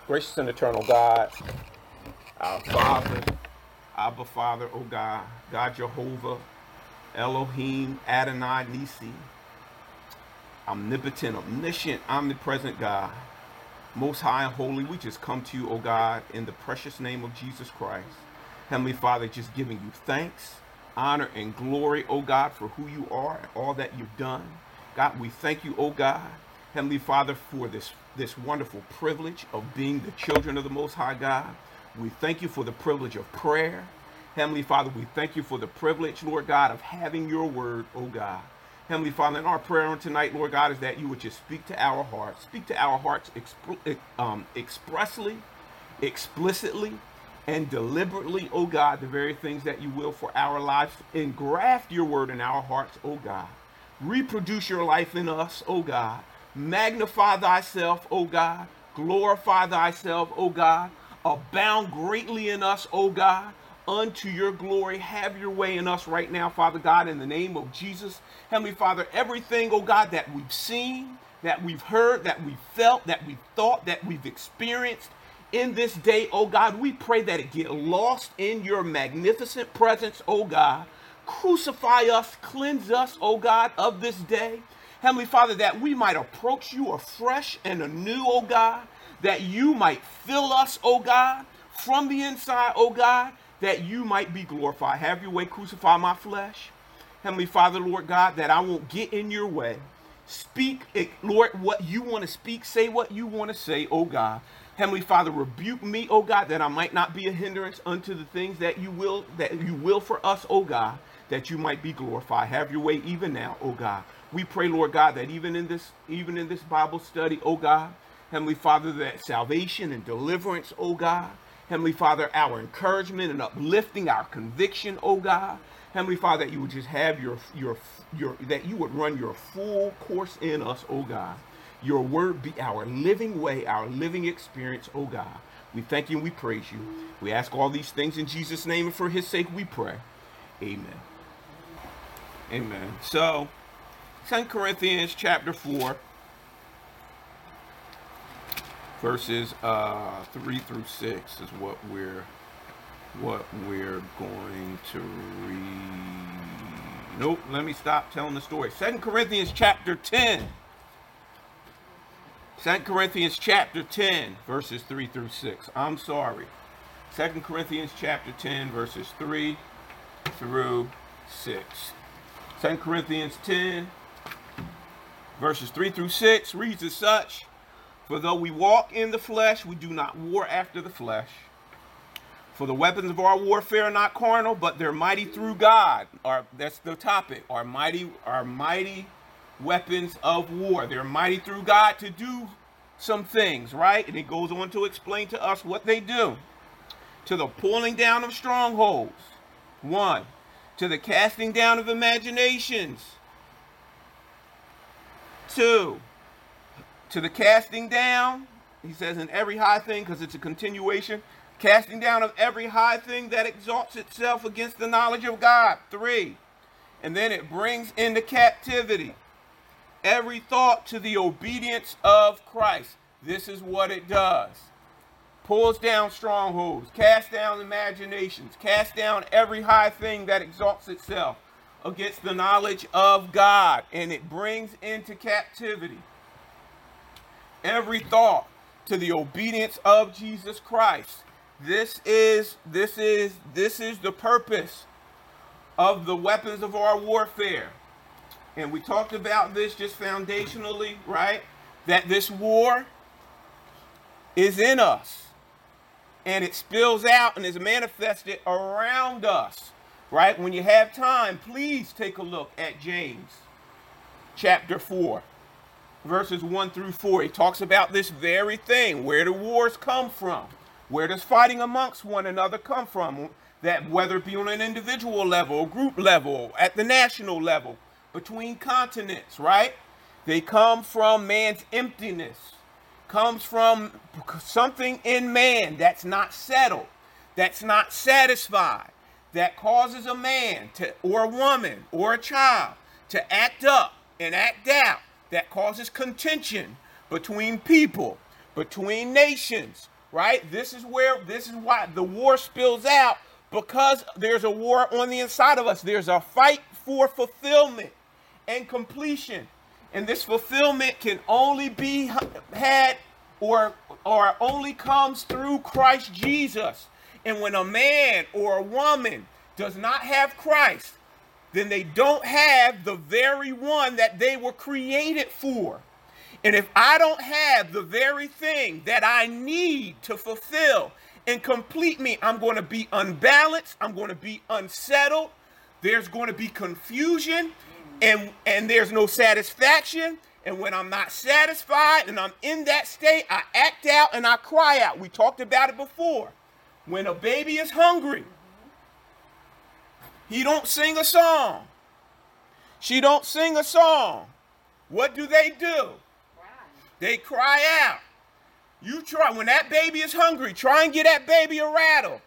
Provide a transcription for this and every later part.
Gracious and eternal God, our Father, Abba Father, O God, God Jehovah, Elohim, Adonai, Nisi, omnipotent, omniscient, omnipresent God, most high and holy, we just come to you, O God, in the precious name of Jesus Christ. Heavenly Father, just giving you thanks, honor, and glory, O God, for who you are and all that you've done. God, we thank you, O God, Heavenly Father, for this wonderful privilege of being the children of the Most High God. We thank you for the privilege of prayer. Heavenly Father, we thank you for the privilege, Lord God, of having your word, O God. Heavenly Father, and our prayer on tonight, Lord God, is that you would just speak to our hearts. Speak to our hearts expressly, explicitly, and deliberately, O God, the very things that you will for our lives. Engraft your word in our hearts, O God. Reproduce your life in us, O God. Magnify thyself, O God. Glorify thyself, O God. Abound greatly in us, O God. Unto your glory, have your way in us right now, Father God, in the name of Jesus. Heavenly Father, everything, oh God, that we've seen, that we've heard, that we've felt, that we've thought, that we've experienced in this day, oh God, we pray that it get lost in your magnificent presence, oh God. Crucify us, cleanse us, oh God, of this day. Heavenly Father, that we might approach you afresh and anew, oh God, that you might fill us, oh God, from the inside, oh God, that you might be glorified. Have your way, crucify my flesh. Heavenly Father, Lord God, that I won't get in your way. Speak, Lord, what you want to speak. Say what you want to say, oh God. Heavenly Father, rebuke me, oh God, that I might not be a hindrance unto the things that you will for us, oh God, that you might be glorified. Have your way even now, oh God. We pray, Lord God, that even in this Bible study, oh God, Heavenly Father, that salvation and deliverance, oh God, Heavenly Father, our encouragement and uplifting, our conviction, oh God, Heavenly Father, that you would just have that you would run your full course in us, oh God. Your word be our living way, our living experience, oh God. We thank you and we praise you. We ask all these things in Jesus' name, and for his sake we pray. Amen. Amen. So, 2 Corinthians chapter 4, verses 3 through 6 is what we're going to read. Nope, let me stop telling the story. 2 Corinthians chapter 10. 2 Corinthians chapter 10, verses 3 through 6. I'm sorry. 2 Corinthians chapter 10, verses 3 through 6. 2 Corinthians 10, verses 3 through 6 reads as such: For though we walk in the flesh, we do not war after the flesh. For the weapons of our warfare are not carnal, but they're mighty through God. That's the topic. Our mighty weapons of war. They're mighty through God to do some things, right? And it goes on to explain to us what they do. To the pulling down of strongholds. 1. To the casting down of imaginations. 2. To the casting down, he says, in every high thing, because it's a continuation, casting down of every high thing that exalts itself against the knowledge of God. 3. And then it brings into captivity every thought to the obedience of Christ. This is what it does. Pulls down strongholds, cast down imaginations, cast down every high thing that exalts itself against the knowledge of God, and it brings into captivity every thought to the obedience of Jesus Christ. This is the purpose of the weapons of our warfare. And we talked about this just foundationally, right? That this war is in us. And it spills out and is manifested around us, right? When you have time, please take a look at James chapter 4, verses 1 through 4. He talks about this very thing. Where do wars come from? Where does fighting amongst one another come from? That whether it be on an individual level, group level, at the national level, between continents, right? They come from man's emptiness. Comes from something in man that's not settled, that's not satisfied, that causes a man to, or a woman or a child to act up and act out, that causes contention between people, between nations, right? This is why the war spills out, because there's a war on the inside of us. There's a fight for fulfillment and completion. And this fulfillment can only be had or only comes through Christ Jesus. And when a man or a woman does not have Christ, then they don't have the very one that they were created for. And if I don't have the very thing that I need to fulfill and complete me, I'm going to be unbalanced. I'm going to be unsettled. There's going to be confusion, and there's no satisfaction. And when I'm not satisfied and I'm in that state, I act out and I cry out. We talked about it before. When a baby is hungry, he don't sing a song. She don't sing a song. What do? They cry out. You try, when that baby is hungry, try and get that baby a rattle.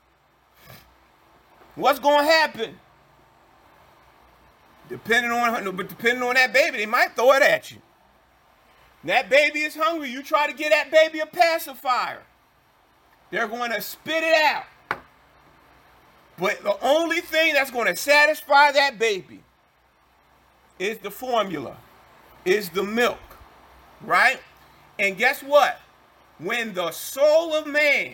What's going to happen? Depending on that baby, they might throw it at you. That baby is hungry. You try to get that baby a pacifier. They're going to spit it out. But the only thing that's going to satisfy that baby is the formula, is the milk, right? And guess what? When the soul of man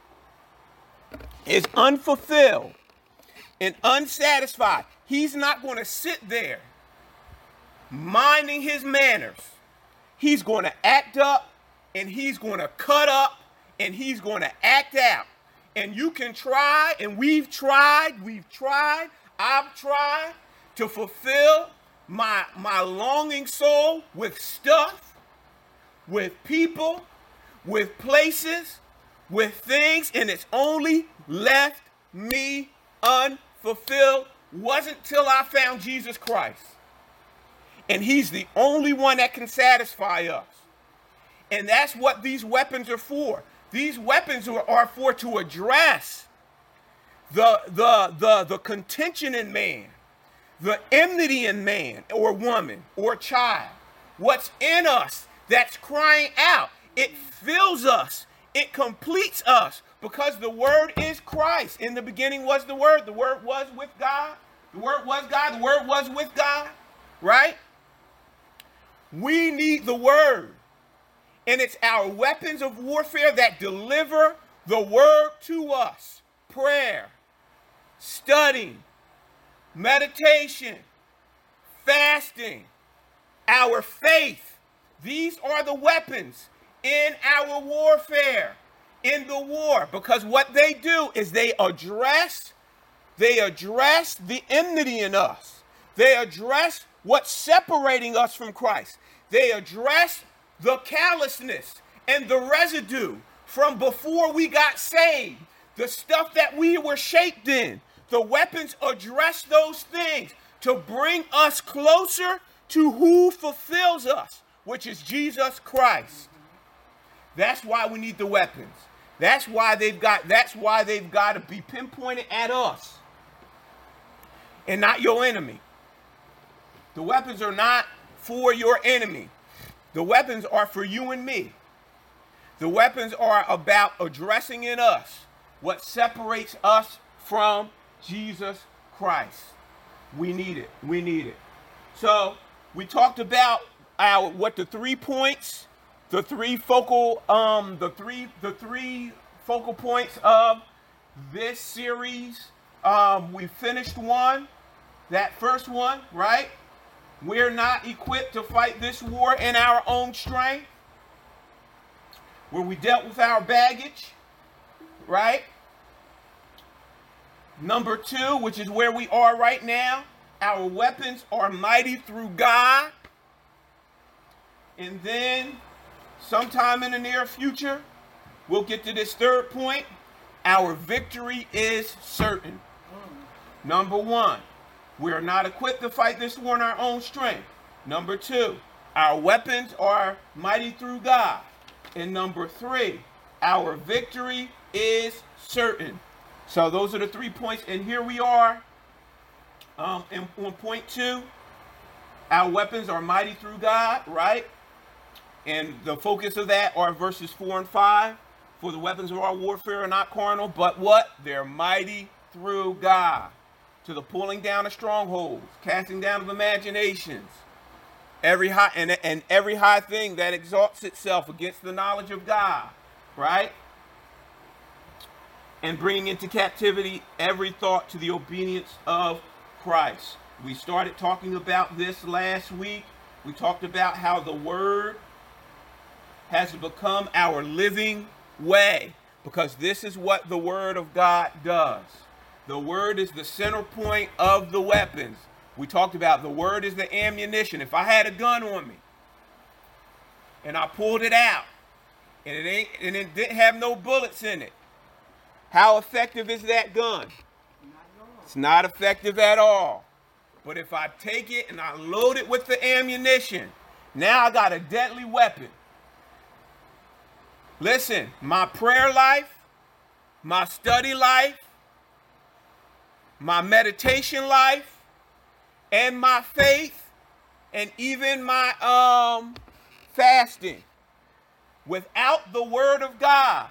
is unfulfilled and unsatisfied, he's not going to sit there minding his manners. He's going to act up, and he's going to cut up, and he's going to act out. And you can try, and we've tried, I've tried to fulfill my longing soul with stuff, with people, with places, with things, and it's only left me unfulfilled. Wasn't till I found Jesus Christ. And he's the only one that can satisfy us. And that's what these weapons are for. These weapons are for to address the contention in man, the enmity in man or woman or child. What's in us that's crying out. It fills us. It completes us, because the Word is Christ. In the beginning was the Word. The Word was with God. The Word was God. The Word was with God. Right? We need the Word. And it's our weapons of warfare that deliver the Word to us. Prayer, studying, meditation, fasting, our faith. These are the weapons in our warfare, in the war. Because what they do is they address the enmity in us. They address what's separating us from Christ. They address the callousness and the residue from before we got saved, the stuff that we were shaped in. The weapons address those things to bring us closer to who fulfills us, which is Jesus Christ. That's why we need the weapons. That's why they've got to be pinpointed at us and not your enemy. The weapons are not for your enemy. The weapons are for you and me. The weapons are about addressing in us what separates us from Jesus Christ. We need it. We need it. So we talked about what the 3 points, the three focal points of this series. We finished one, that first one, right? We're not equipped to fight this war in our own strength, where we dealt with our baggage, right? Number 2, which is where we are right now, our weapons are mighty through God. And then sometime in the near future, we'll get to this 3rd point. Our victory is certain. Number 1, we are not equipped to fight this war in our own strength. Number 2, our weapons are mighty through God. And number 3, our victory is certain. So those are the 3 points. And here we are on point 2. Our weapons are mighty through God, right? And the focus of that are verses 4 and 5. For the weapons of our warfare are not carnal, but what? They're mighty through God, to the pulling down of strongholds, casting down of imaginations, every high thing that exalts itself against the knowledge of God, right? And bringing into captivity every thought to the obedience of Christ. We started talking about this last week. We talked about how the word has become our living way, because this is what the word of God does. The word is the center point of the weapons. We talked about the word is the ammunition. If I had a gun on me and I pulled it out and it didn't have no bullets in it, how effective is that gun? It's not effective at all. But if I take it and I load it with the ammunition, now I got a deadly weapon. Listen, my prayer life, my study life, my meditation life, and my faith, and even my fasting, without the word of God,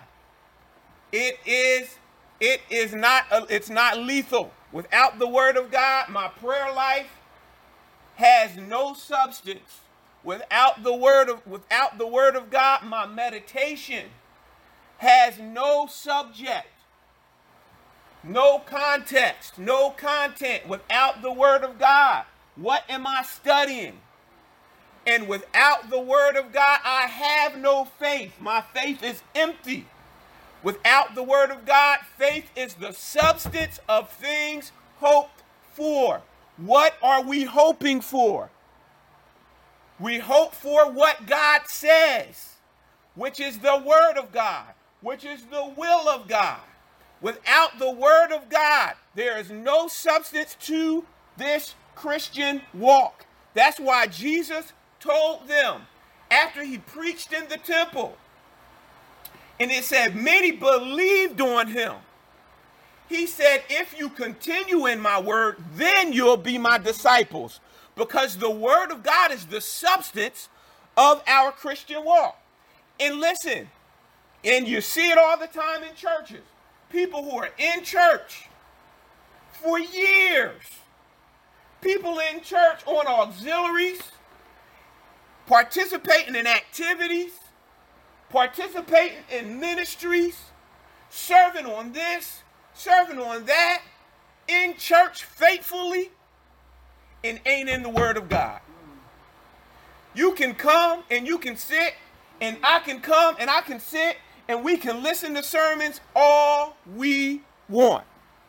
it's not lethal. Without the word of God, my prayer life has no substance. Without the word of God, my meditation has no subject, no context, no content. Without the word of God, what am I studying? And without the word of God, I have no faith. My faith is empty. Without the word of God, faith is the substance of things hoped for. What are we hoping for? We hope for what God says, which is the word of God, which is the will of God. Without the word of God, there is no substance to this Christian walk. That's why Jesus told them after he preached in the temple, and it said many believed on him. He said, if you continue in my word, then you'll be my disciples. Because the word of God is the substance of our Christian walk. And listen, and you see it all the time in churches. People who are in church for years. People in church on auxiliaries, participating in activities, participating in ministries, serving on this, serving on that, in church faithfully, and ain't in the word of God. You can come and you can sit, and I can come and I can sit, and we can listen to sermons all we want.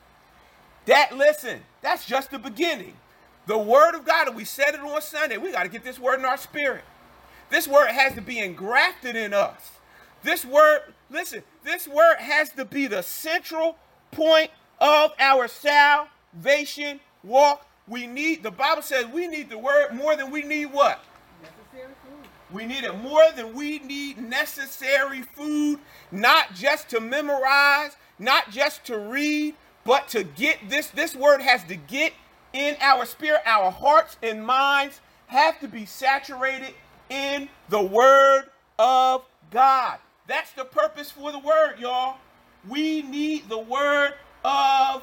That's just the beginning. The word of God, and we said it on Sunday, we got to get this word in our spirit. This word has to be engrafted in us. This word has to be the central point of our salvation walk. The Bible says we need the word more than we need what? Necessary food. We need it more than we need necessary food, not just to memorize, not just to read, but to get this. This word has to get in our spirit. Our hearts and minds have to be saturated in the word of God. That's the purpose for the word, y'all. We need the word of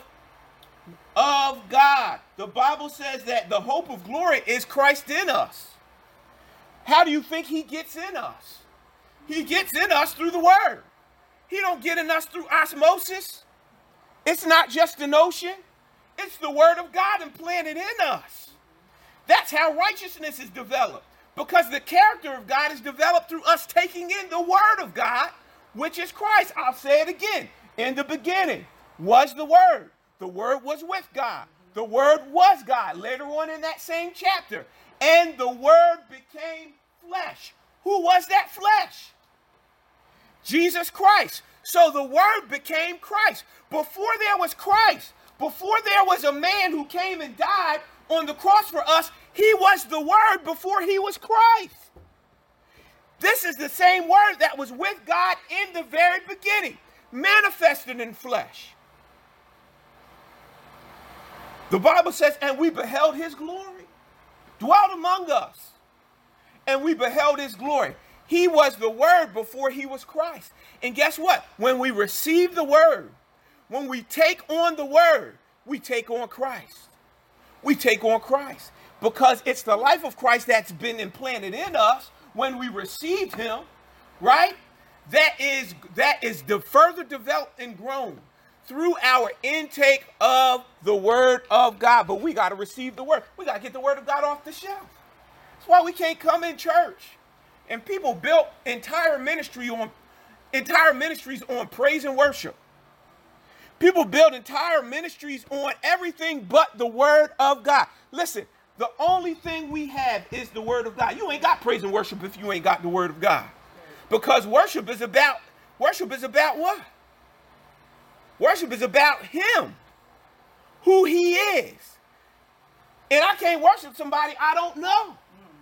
God. The Bible says that the hope of glory is Christ in us. How do you think he gets in us? He gets in us through the word. He don't get in us through osmosis. It's not just a notion. It's the word of God implanted in us. That's how righteousness is developed. Because the character of God is developed through us taking in the word of God, which is Christ. I'll say it again. In the beginning was the word. The word was with God. The word was God. Later on in that same chapter. And the word became flesh. Who was that flesh? Jesus Christ. So the word became Christ. Before there was Christ, before there was a man who came and died on the cross for us, he was the word before he was Christ. This is the same word that was with God in the very beginning, manifested in flesh. The Bible says, and we beheld his glory, dwelt among us, and we beheld his glory. He was the Word before he was Christ. And guess what? When we receive the Word, when we take on the Word, we take on Christ. We take on Christ. Because it's the life of Christ that's been implanted in us when we received him, right? That is the further developed and grown through our intake of the Word of God. But we got to receive the Word. We got to get the Word of God off the shelf. That's why we can't come in church. And people built entire ministries on praise and worship. People build entire ministries on everything but the Word of God. Listen, the only thing we have is the Word of God. You ain't got praise and worship if you ain't got the Word of God. Because worship is about what? Worship is about him, who he is. And I can't worship somebody I don't know.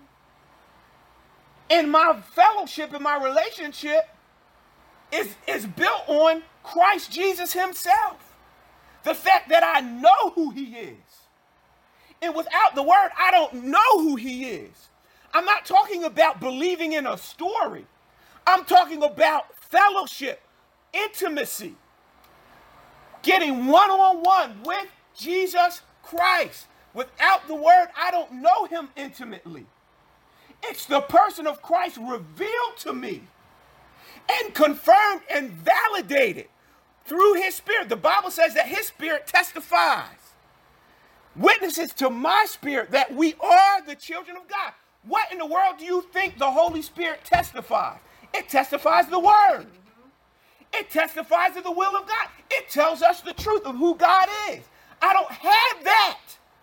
And my fellowship and my relationship is built on Christ Jesus himself. The fact that I know who he is. And without the Word, I don't know who he is. I'm not talking about believing in a story. I'm talking about fellowship, intimacy, getting one-on-one with Jesus Christ. Without the Word, I don't know him intimately. It's the person of Christ revealed to me and confirmed and validated through his Spirit. The Bible says that his Spirit testifies, witnesses to my spirit that we are the children of God. What in the world do you think the Holy Spirit testifies? It testifies the Word. It testifies of the will of God. It tells us the truth of who God is. I don't have that.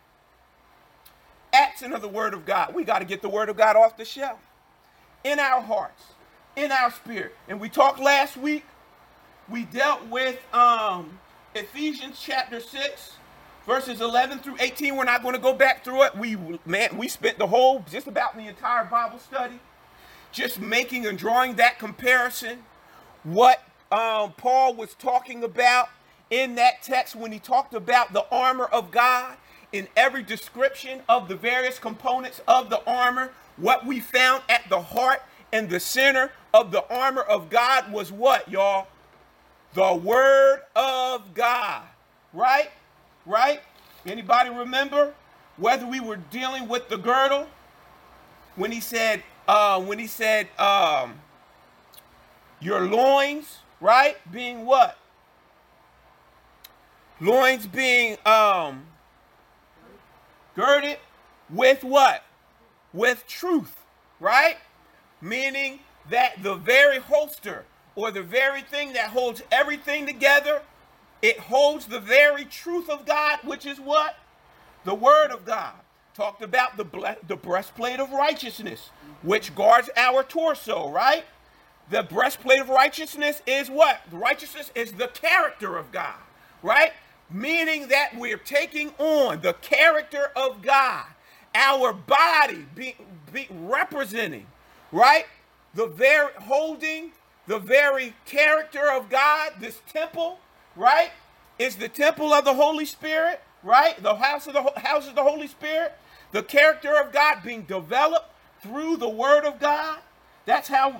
Action of the Word of God. We got to get the Word of God off the shelf. In our hearts. In our spirit. And we talked last week. We dealt with Ephesians chapter 6. Verses 11 through 18. We're not going to go back through it. We spent just about the entire Bible study just making and drawing that comparison. What Paul was talking about in that text when he talked about the armor of God, in every description of the various components of the armor, what we found at the heart and the center of the armor of God was what, y'all? The Word of God, right? Right? Anybody remember whether we were dealing with the girdle when he said your loins, right? Being what? Loins being girded with what? With truth, right? Meaning that the very holster or the very thing that holds everything together, it holds the very truth of God, which is what? The Word of God. Talked about the breastplate of righteousness, which guards our torso, right? The breastplate of righteousness is what? The righteousness is the character of God, right? Meaning that we're taking on the character of God, our body representing, right? Holding the very character of God, this temple, right? Is the temple of the Holy Spirit, right? The house of the Holy Spirit. The character of God being developed through the Word of God. That's how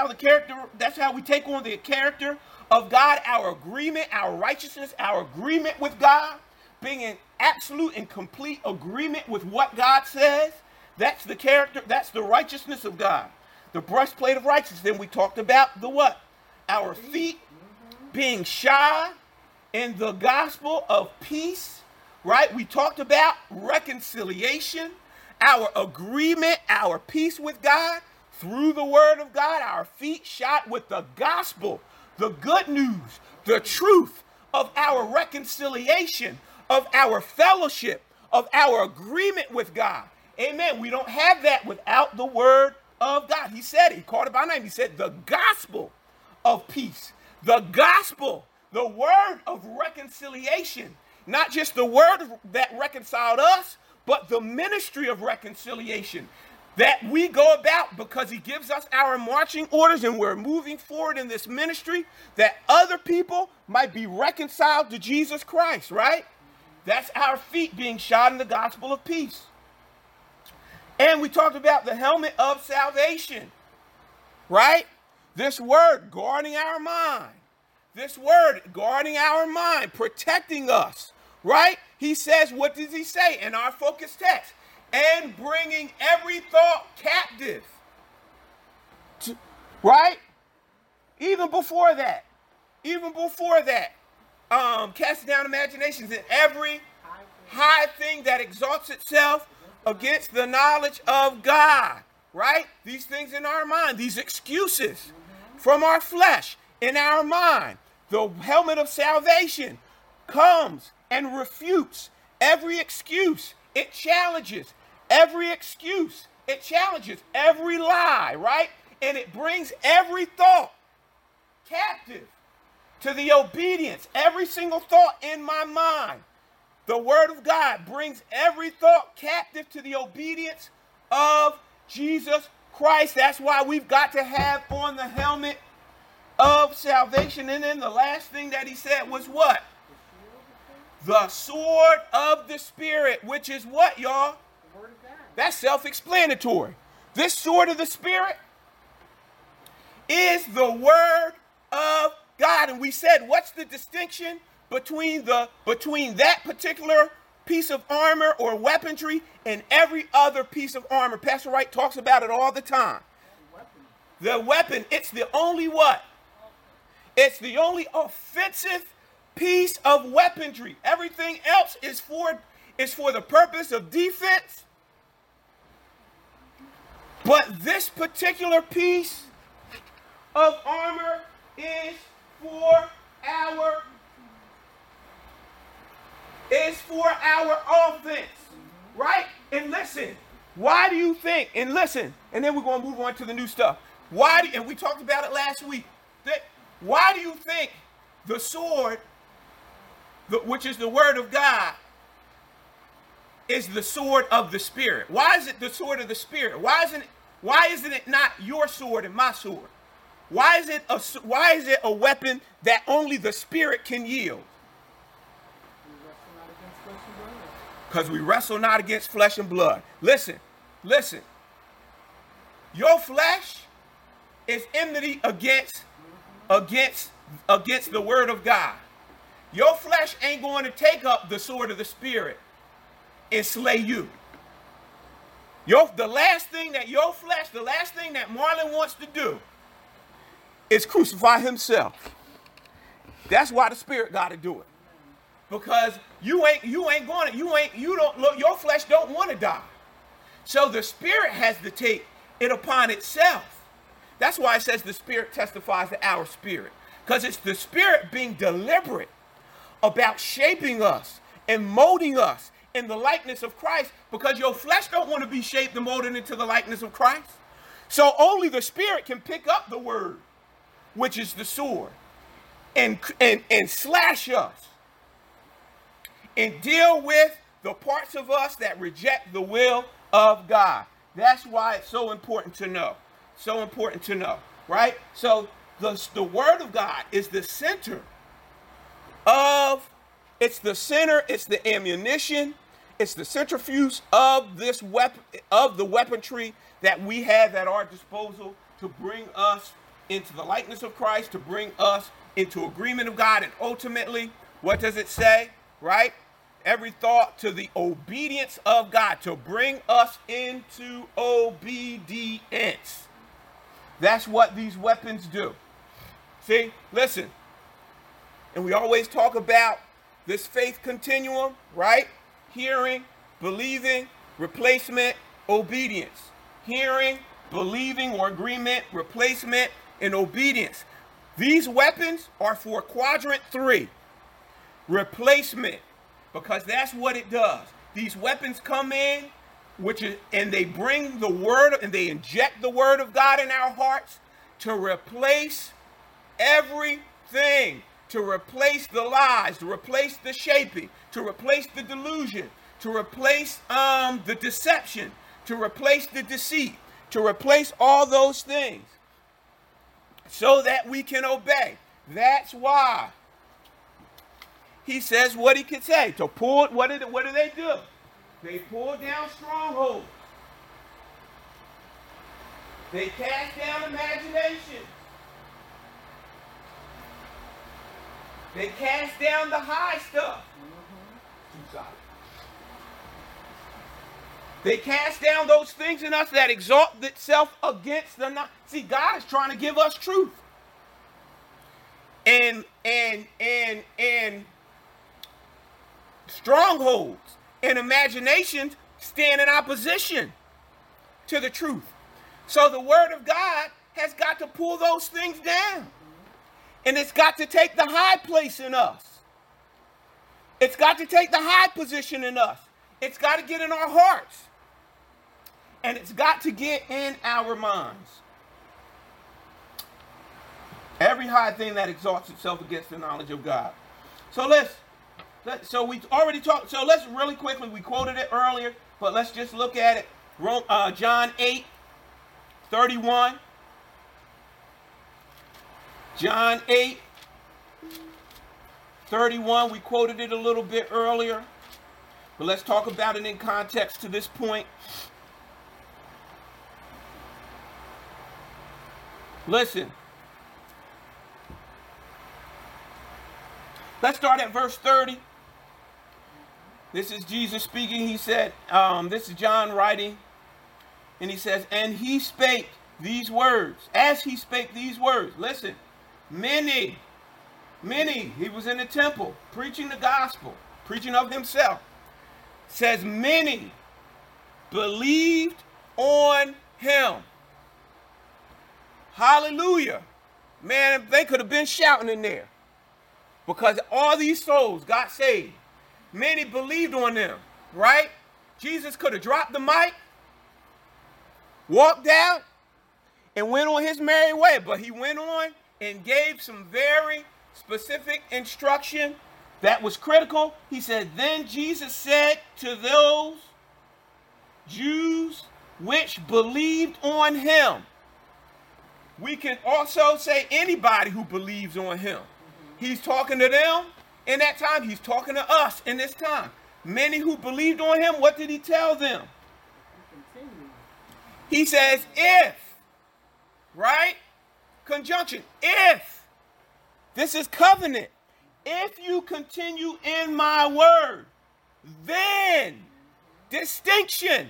we take on the character of God, our agreement, our righteousness, our agreement with God, being in absolute and complete agreement with what God says. That's the character, that's the righteousness of God. The breastplate of righteousness. Then we talked about the what? Our feet being shod in the gospel of peace, right? We talked about reconciliation, our agreement, our peace with God through the Word of God, our feet shod with the gospel, the good news, the truth of our reconciliation, of our fellowship, of our agreement with God. Amen. We don't have that without the Word of God. He said it. He called it by name. He said the gospel of peace, the gospel, the word of reconciliation, not just the word that reconciled us, but the ministry of reconciliation that we go about because he gives us our marching orders and we're moving forward in this ministry that other people might be reconciled to Jesus Christ, right? That's our feet being shod in the gospel of peace. And we talked about the helmet of salvation, right? This word guarding our mind. This word guarding our mind, protecting us, right? He says, what does he say in our focus text? And bringing every thought captive. Right? Even before that, casting down imaginations and every high thing that exalts itself against the knowledge of God, right? These things in our mind, these excuses from our flesh in our mind. The helmet of salvation comes and refutes every excuse. It challenges every excuse. It challenges every lie, right? And it brings every thought captive to the obedience. Every single thought in my mind. The word of God brings every thought captive to the obedience of Jesus Christ. That's why we've got to have on the helmet of salvation. And then the last thing that he said was what? The sword of the Spirit, which is what, y'all? The word of God. That's self-explanatory. This sword of the Spirit is the word of God. And we said, what's the distinction between that particular piece of armor or weaponry and every other piece of armor? Pastor Wright talks about it all the time. The weapon, it's the only what? It's the only offensive piece of weaponry. Everything else is for the purpose of defense. But this particular piece of armor is for our offense, right? And listen, why do you think, and listen, and then we're going to move on to the new stuff. And we talked about it last week. Why do you think the sword, which is the word of God, is the sword of the Spirit? Why is it the sword of the Spirit? Why isn't it not your sword and my sword? Why is it a weapon that only the Spirit can yield? Because we wrestle not against flesh and blood. Listen. Your flesh is enmity against the word of God. Your flesh ain't going to take up the sword of the Spirit and slay you. The last thing that Marlon wants to do is crucify himself. That's why the Spirit got to do it. Because your flesh don't want to die. So the Spirit has to take it upon itself. That's why it says the Spirit testifies to our spirit. Because it's the Spirit being deliberate about shaping us and molding us in the likeness of Christ, because your flesh don't want to be shaped and molded into the likeness of Christ. So only the Spirit can pick up the word, which is the sword, and slash us and deal with the parts of us that reject the will of God. That's why it's so important to know. So important to know, right? So the word of God is the center it's the ammunition, it's the centrifuge of this weapon, of the weaponry that we have at our disposal to bring us into the likeness of Christ, to bring us into agreement of God, and ultimately, what does it say, right? Every thought to the obedience of God, to bring us into obedience. That's what these weapons do. See, listen, and we always talk about this faith continuum, right? Hearing, believing, replacement, obedience. Hearing, believing or agreement, replacement, and obedience. These weapons are for quadrant 3, replacement, because that's what it does. These weapons come in, and they bring the word, and they inject the word of God in our hearts to replace everything, to replace the lies, to replace the shaping, to replace the delusion, to replace the deception, to replace the deceit, to replace all those things so that we can obey. That's why he says what he could say. To pull, what do they do? They pull down strongholds. They cast down imaginations. They cast down the high stuff. They cast down those things in us that exalt itself against the knowledge. See, God is trying to give us truth. And strongholds and imaginations stand in opposition to the truth. So the word of God has got to pull those things down. And it's got to take the high place in us. It's got to take the high position in us. It's got to get in our hearts. And it's got to get in our minds. Every high thing that exalts itself against the knowledge of God. So so we already talked. So let's really quickly, we quoted it earlier, but let's just look at it. John 8:31. John 8:31. We quoted it a little bit earlier, but let's talk about it in context to this point. Listen. Let's start at verse 30. This is Jesus speaking. He said, this is John writing. And he says, and he spake these words. As he spake these words. Listen. Many. He was in the temple preaching the gospel. Preaching of himself. Says many believed on him. Hallelujah. Man, they could have been shouting in there. Because all these souls got saved. Many believed on them, right? Jesus could have dropped the mic, walked out, and went on his merry way. But he went on and gave some very specific instruction that was critical. He said, then Jesus said to those Jews which believed on him. We can also say anybody who believes on him. He's talking to them in that time. He's talking to us in this time. Many who believed on him, what did he tell them? He says, if, right? Conjunction, if. This is covenant. If you continue in my word, then, distinction,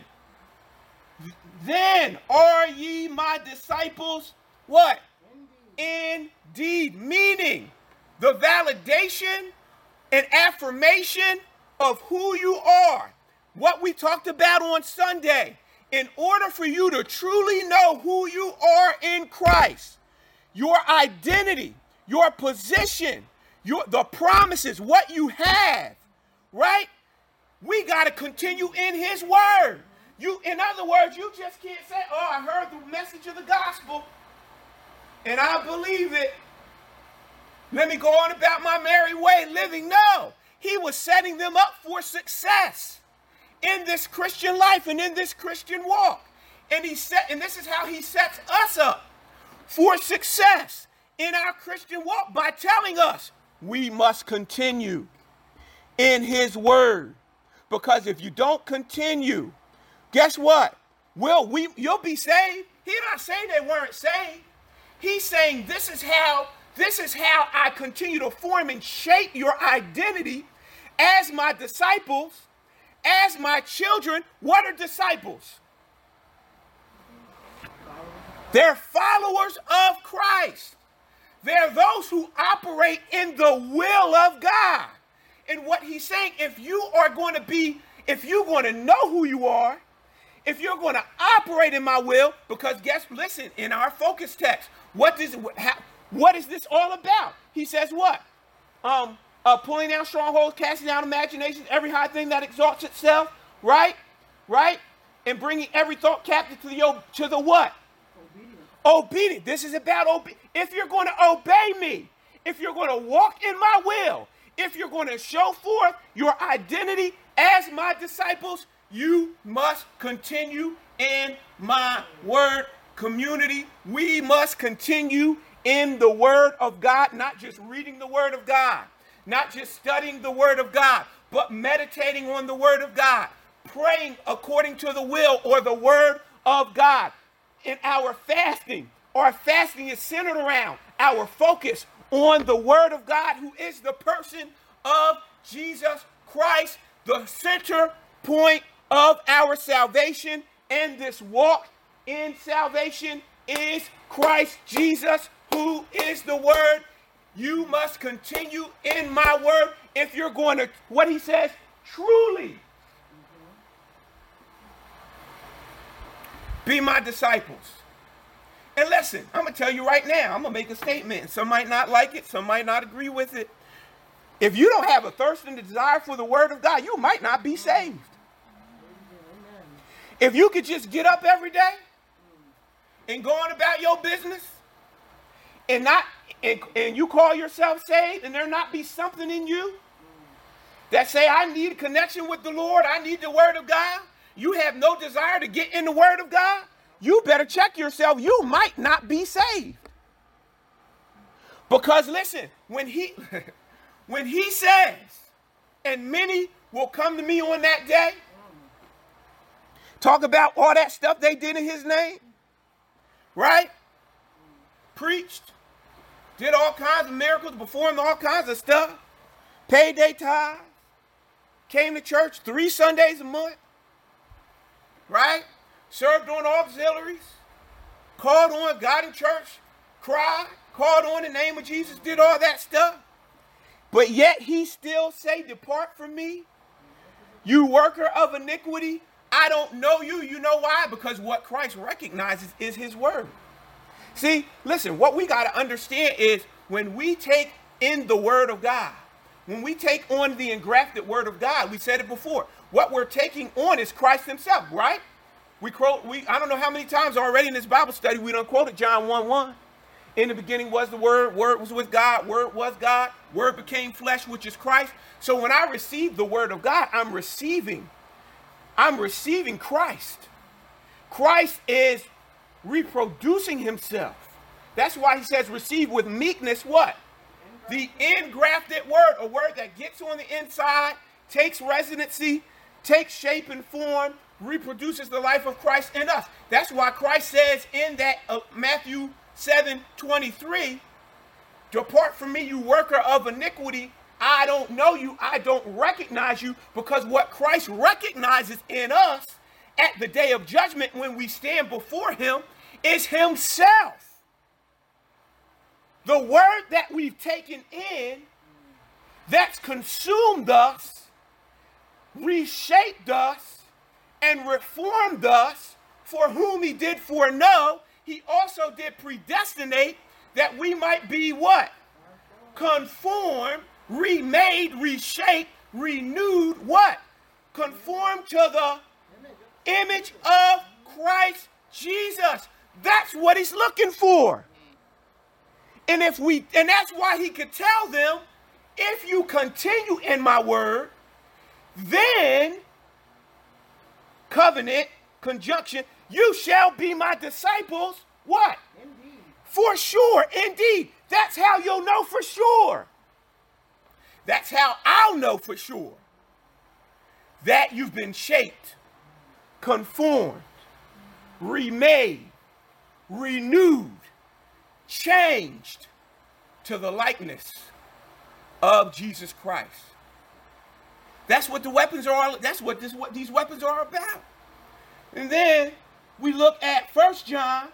then are ye my disciples, what? Indeed. Meaning, the validation and affirmation of who you are. What we talked about on Sunday. In order for you to truly know who you are in Christ, your identity, your position, the promises, what you have, right? We got to continue in his word. In other words, you just can't say, oh, I heard the message of the gospel and I believe it. Let me go on about my merry way living. No, he was setting them up for success in this Christian life and in this Christian walk. And this is how he sets us up for success in our Christian walk by telling us we must continue in his word. Because if you don't continue, guess what? You'll be saved. He's not saying they weren't saved. He's saying this is how I continue to form and shape your identity as my disciples, as my children. What are disciples? They're followers of Christ. They're those who operate in the will of God. And what he's saying, if you're going to know who you are, if you're going to operate in my will, because listen, in our focus text, what is this all about? He says what? Pulling down strongholds, casting down imaginations, every high thing that exalts itself, right? Right? And bringing every thought captive to the what? Obedience. This is about obedience. If you're going to obey me, if you're going to walk in my will, if you're going to show forth your identity as my disciples, you must continue in my word. Community, we must continue in the word of God, not just reading the word of God, not just studying the word of God, but meditating on the word of God, praying according to the will or the word of God, in our fasting is centered around our focus on the Word of God, who is the person of Jesus Christ, the center point of our salvation. And this walk in salvation is Christ Jesus, who is the Word. You must continue in my word if you're going to, what he says, truly be my disciples. And listen, I'm going to tell you right now, I'm going to make a statement. Some might not like it, some might not agree with it. If you don't have a thirst and a desire for the Word of God, you might not be saved. If you could just get up every day and go on about your business and you call yourself saved, and there not be something in you that say, I need a connection with the Lord, I need the Word of God, you have no desire to get in the Word of God, you better check yourself. You might not be saved. Because listen, when he says, and many will come to me on that day, talk about all that stuff they did in his name, right? Preached, did all kinds of miracles, performed all kinds of stuff, paid their tithes, came to church 3 Sundays a month, right? Served on auxiliaries, called on, got in church, cried, called on the name of Jesus, did all that stuff. But yet he still say, depart from me, you worker of iniquity. I don't know you. You know why? Because what Christ recognizes is his word. See, listen, what we got to understand is when we take in the Word of God, when we take on the engrafted Word of God, we said it before, what we're taking on is Christ himself, right? I don't know how many times already in this Bible study we done quoted John 1:1. In the beginning was the Word, Word was with God, Word was God, Word became flesh, which is Christ. So when I receive the Word of God, I'm receiving Christ. Christ is reproducing himself. That's why he says receive with meekness what? The engrafted word, a word that gets on the inside, takes residency, takes shape and form, reproduces the life of Christ in us. That's why Christ says in that Matthew 7:23, depart from me, you worker of iniquity. I don't know you. I don't recognize you, because what Christ recognizes in us at the day of judgment when we stand before him is himself. The word that we've taken in, that's consumed us, reshaped us, and reformed us, for whom he did foreknow, he also did predestinate that we might be what? Conformed, remade, reshaped, renewed, what? Conformed to the image of Christ Jesus. That's what he's looking for. And that's why he could tell them, if you continue in my word, then covenant, conjunction, you shall be my disciples. What? Indeed. For sure, indeed. That's how you'll know for sure. That's how I'll know for sure that you've been shaped, conformed, remade, renewed, changed to the likeness of Jesus Christ. That's what the weapons are. That's what these weapons are about. And then we look at 1 John.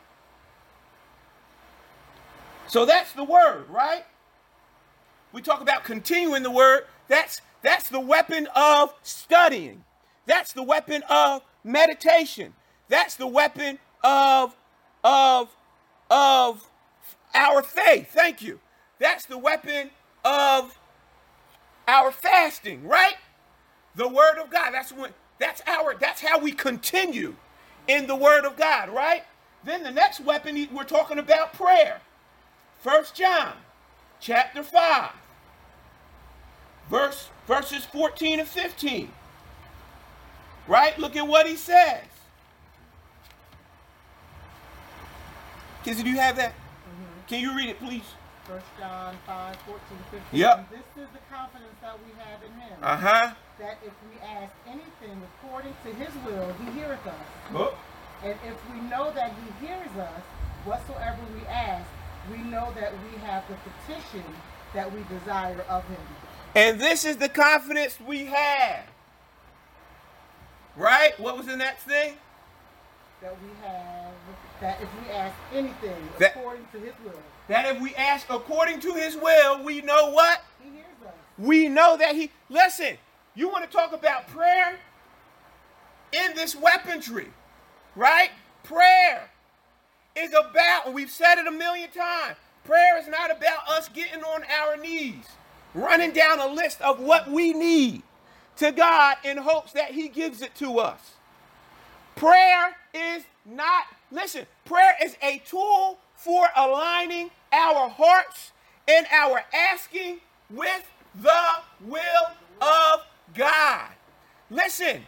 So that's the word, right? We talk about continuing the word. That's the weapon of studying. That's the weapon of meditation. That's the weapon of our faith. Thank you. That's the weapon of our fasting, right? The word of God. That's how we continue in the word of God, right? Then the next weapon, we're talking about prayer. 1 John chapter 5, verses 14 and 15. Right? Look at what he says. Kizzy, do you have that? Mm-hmm. Can you read it, please? 1 John 5, 14, 15. Yep. This is the confidence that we have in him. Uh-huh. That if we ask anything according to his will, he heareth us. Oh. And if we know that he hears us, whatsoever we ask, we know that we have the petition that we desire of him. And this is the confidence we have. Right? What was the next thing? That we have, that if we ask anything according to his will. That if we ask according to his will, we know what? He hears us. We know that he, listen, you want to talk about prayer? In this weaponry, right? Prayer is about, and we've said it a million times, prayer is not about us getting on our knees, running down a list of what we need to God in hopes that he gives it to us. Prayer is not, listen, prayer is a tool for aligning our hearts and our asking with the will of God. Listen,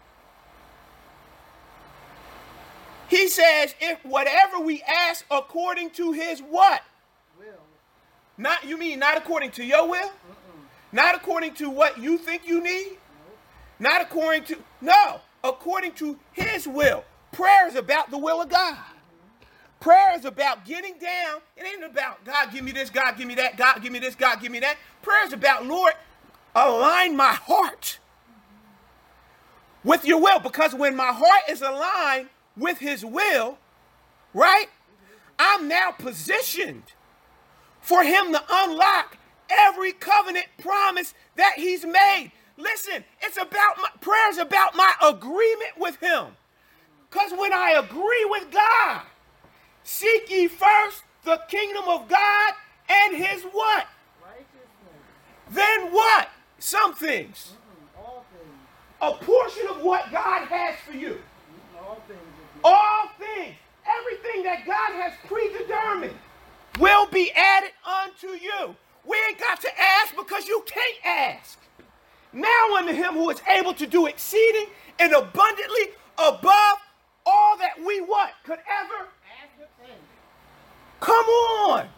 he says, if whatever we ask according to his what? Will. Not, you mean not according to your will? Not according to what you think you need? Not according to, no, according to his will. Prayer is about the will of God. Prayer is about getting down. It ain't about God, give me this, God, give me that, God, give me this, God, give me that. Prayer is about, Lord, align my heart with your will. Because when my heart is aligned with his will, right, I'm now positioned for him to unlock every covenant promise that he's made. Listen, it's about prayer is about my agreement with him. Because when I agree with God, seek ye first the kingdom of God and his what? Righteousness. Then what? Some things. All things. A portion of what God has for you. All things. All things. Everything that God has predetermined will be added unto you. We ain't got to ask because you can't ask. Now unto him who is able to do exceeding and abundantly above all that we what? Could ever Ask a thing. Come on.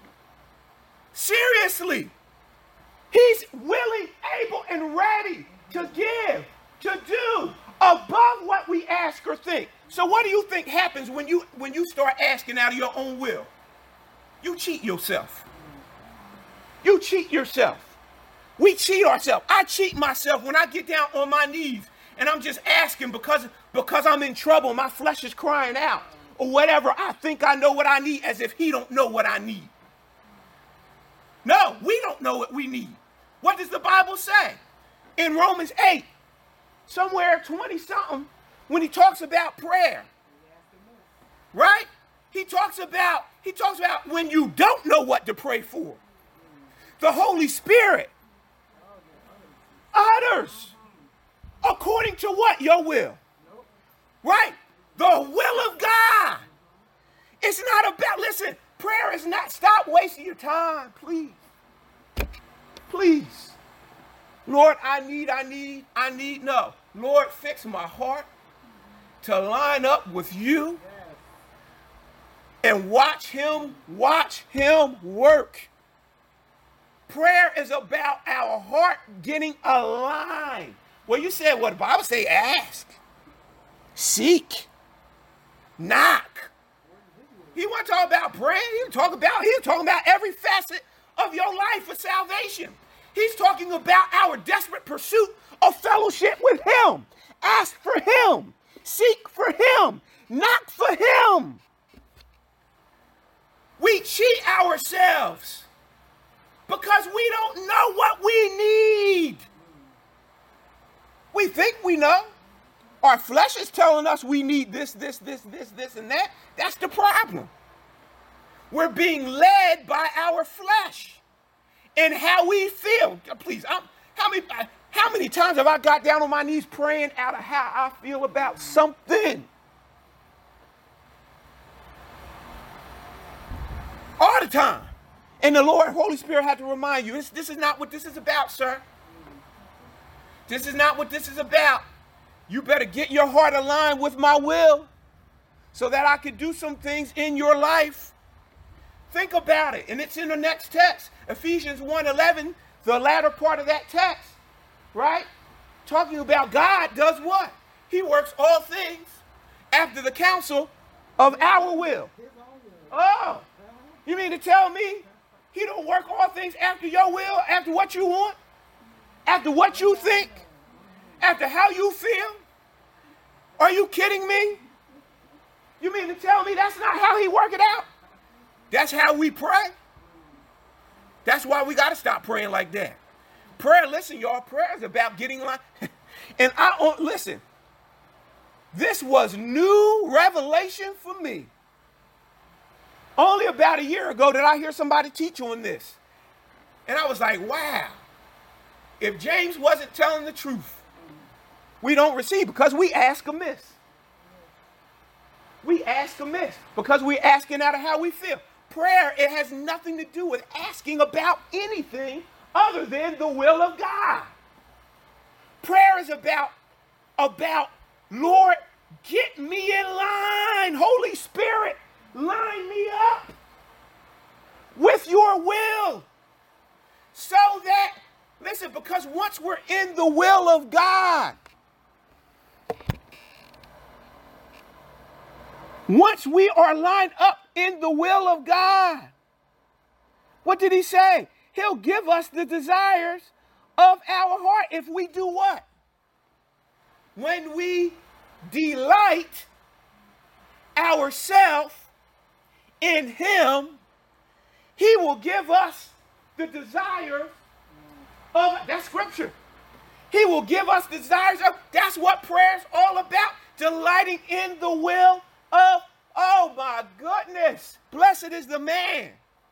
Seriously. He's willing, able, and ready to give, to do above what we ask or think. So what do you think happens when you start asking out of your own will? You cheat yourself. You cheat yourself. We cheat ourselves. I cheat myself when I get down on my knees and I'm just asking because I'm in trouble. My flesh is crying out or whatever. I think I know what I need as if he don't know what I need. No, we don't know what we need. What does the Bible say? In Romans 8, somewhere 20-something, when he talks about prayer, right? He talks about when you don't know what to pray for. The Holy Spirit utters according to what? Your will. Right? The will of God. It's not about, listen, prayer is not, stop wasting your time, please. Please. Lord, I need, no. Lord, fix my heart to line up with you and watch him work. Prayer is about our heart getting aligned. Well, you said what the Bible say, ask, seek, knock. He wasn't talking about praying. He was talking about every facet of your life for salvation. He's talking about our desperate pursuit of fellowship with him. Ask for him. Seek for him. Knock for him. We cheat ourselves because we don't know what we need. We think we know. Our flesh is telling us we need this, and that. That's the problem. We're being led by our flesh and how we feel. Please, how many times have I got down on my knees praying out of how I feel about something? All the time. And the Lord, Holy Spirit, had to remind you, this is not what this is about, sir. This is not what this is about. You better get your heart aligned with my will so that I can do some things in your life. Think about it. And it's in the next text, Ephesians 1:11, the latter part of that text, right? Talking about God does what? He works all things after the counsel of our will. Oh, you mean to tell me he don't work all things after your will, after what you want, after what you think, after how you feel? Are you kidding me? You mean to tell me that's not how he work it out? That's how we pray? That's why we got to stop praying like that. Prayer, listen, y'all, prayer is about getting line. And listen, this was new revelation for me. Only about a year ago did I hear somebody teach on this. And I was like, wow, if James wasn't telling the truth, we don't receive because we ask amiss. We ask amiss because we're asking out of how we feel. Prayer, it has nothing to do with asking about anything other than the will of God. Prayer is about, Lord, get me in line. Holy Spirit, line me up with your will. So that, listen, because once we're in the will of God, once we are lined up in the will of God, what did he say? He'll give us the desires of our heart if we do what? When we delight ourselves in him, he will give us the desires of, that's scripture. He will give us the desires of, that's what prayer is all about, delighting in the will of, oh my goodness, blessed is the man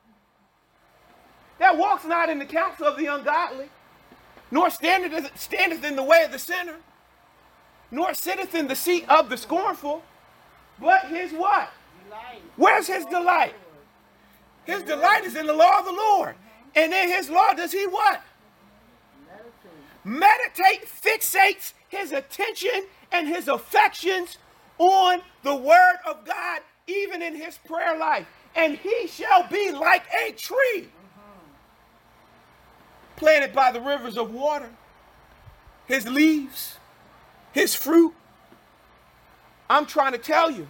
that walks not in the counsel of the ungodly, nor standeth in the way of the sinner, nor sitteth in the seat of the scornful, but his what? Delight. Where's his delight? His delight is in the law of the Lord. And in his law does he what? Meditate, fixates his attention and his affections on the word of God, even in his prayer life. And he shall be like a tree planted by the rivers of water. His leaves, his fruit. I'm trying to tell you.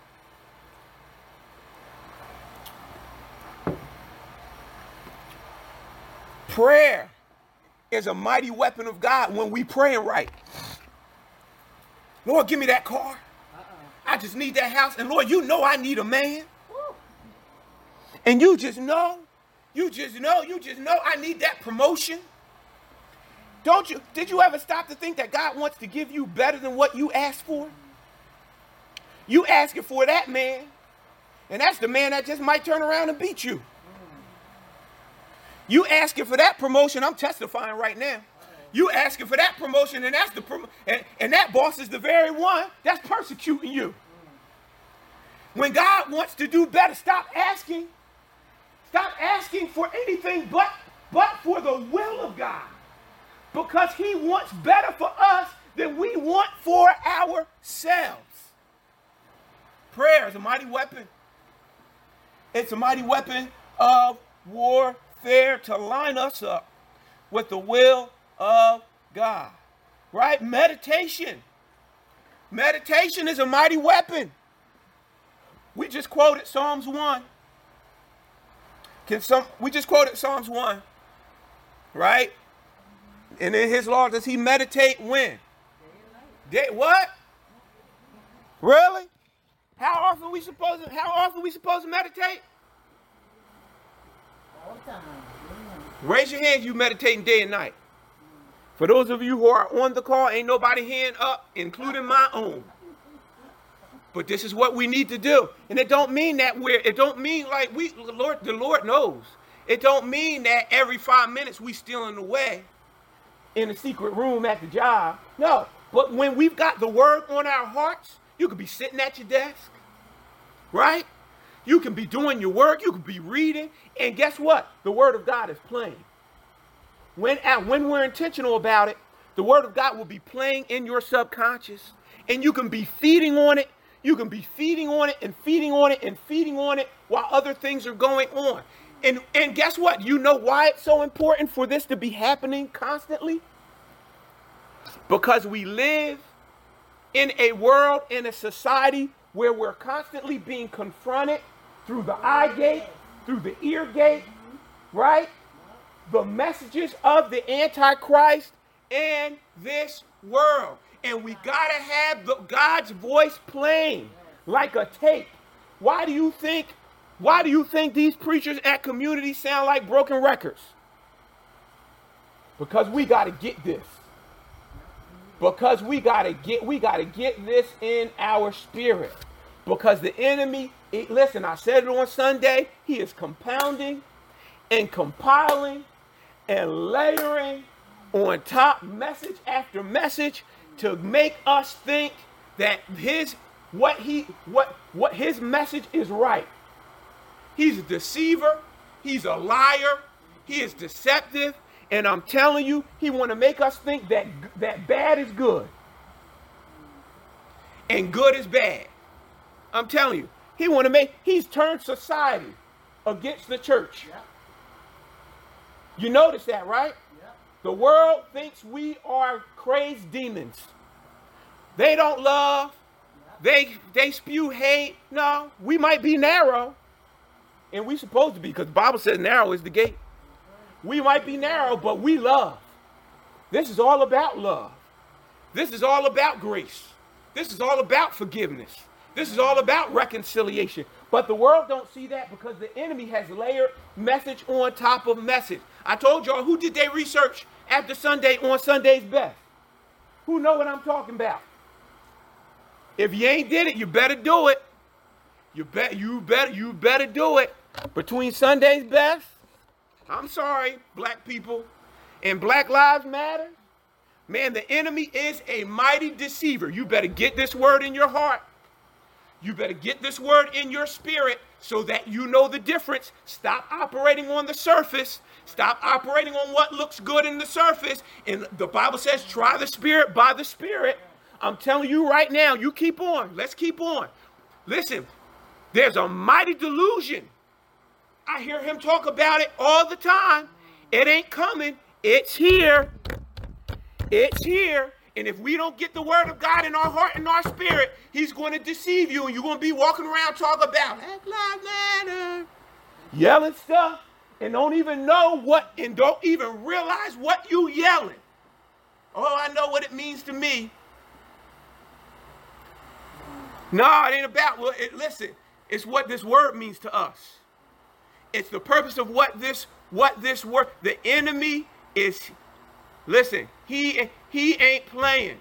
Prayer is a mighty weapon of God when we praying right. Lord, give me that car. I just need that house. And Lord, you know I need a man. And you just know I need that promotion. Did you ever stop to think that God wants to give you better than what you asked for? You asking for that man, and that's the man that just might turn around and beat you. You asking for that promotion, I'm testifying right now. You asking for that promotion, and that's and that boss is the very one that's persecuting you. When God wants to do better, stop asking for anything but for the will of God. Because he wants better for us than we want for ourselves. Prayer is a mighty weapon. It's a mighty weapon of warfare to line us up with the will of God. Right? Meditation. Meditation is a mighty weapon. We just quoted Psalms 1. We just quoted Psalms 1. Right? And in his law, does he meditate when? What? Really? How often we supposed to meditate? All the time. Raise your hands, you meditating day and night. For those of you who are on the call, ain't nobody hand up, including my own. But this is what we need to do. And it don't mean like the Lord knows. It don't mean that every 5 minutes we still in the way in a secret room at the job. No, but when we've got the word on our hearts, you could be sitting at your desk, right? You can be doing your work, you can be reading, and guess what? The word of God is playing. When we're intentional about it, the word of God will be playing in your subconscious, and you can be feeding on it. You can be feeding on it and feeding on it and feeding on it while other things are going on. And guess what? You know why it's so important for this to be happening constantly? Because we live in a world, in a society where we're constantly being confronted through the eye gate, through the ear gate, right? The messages of the Antichrist in this world. And we gotta have God's voice playing like a tape. Why do you think these preachers at Community sound like broken records? Because we gotta get this. Because we gotta get this in our spirit. Because the enemy, listen, I said it on Sunday, he is compounding and compiling and layering on top message after message to make us think that his message is right. He's a deceiver, he's a liar, he is deceptive, and I'm telling you, he want to make us think that bad is good and good is bad. I'm telling you, he's turned society against the church. Yep. You notice that, right? Yep. The world thinks we are crazed demons. They don't love. Yep. They spew hate. No, we might be narrow, and we supposed to be, because the Bible says narrow is the gate. We might be narrow, but we love. This is all about love. This is all about grace. This is all about forgiveness. This is all about reconciliation. But the world don't see that because the enemy has layered message on top of message. I told y'all, who did they research after Sunday on Sunday's Best? Who know what I'm talking about? If you ain't did it, you better do it. You better do it. Between Sunday's Best, I'm sorry, black people, and Black Lives Matter, man, the enemy is a mighty deceiver. You better get this word in your heart. You better get this word in your spirit so that you know the difference. Stop operating on the surface. Stop operating on what looks good in the surface. And the Bible says, try the spirit by the spirit. I'm telling you right now, you keep on. Let's keep on. Listen, there's a mighty delusion. I hear him talk about it all the time. It ain't coming. It's here. It's here. And if we don't get the word of God in our heart and our spirit, he's going to deceive you, and you're going to be walking around talking about Black Lives Matter, yelling stuff, and don't even know what, and don't even realize what you yelling. Oh, I know what it means to me. No, it ain't about, listen, it's what this word means to us. It's the purpose of what this word, the enemy is, listen, he ain't playing.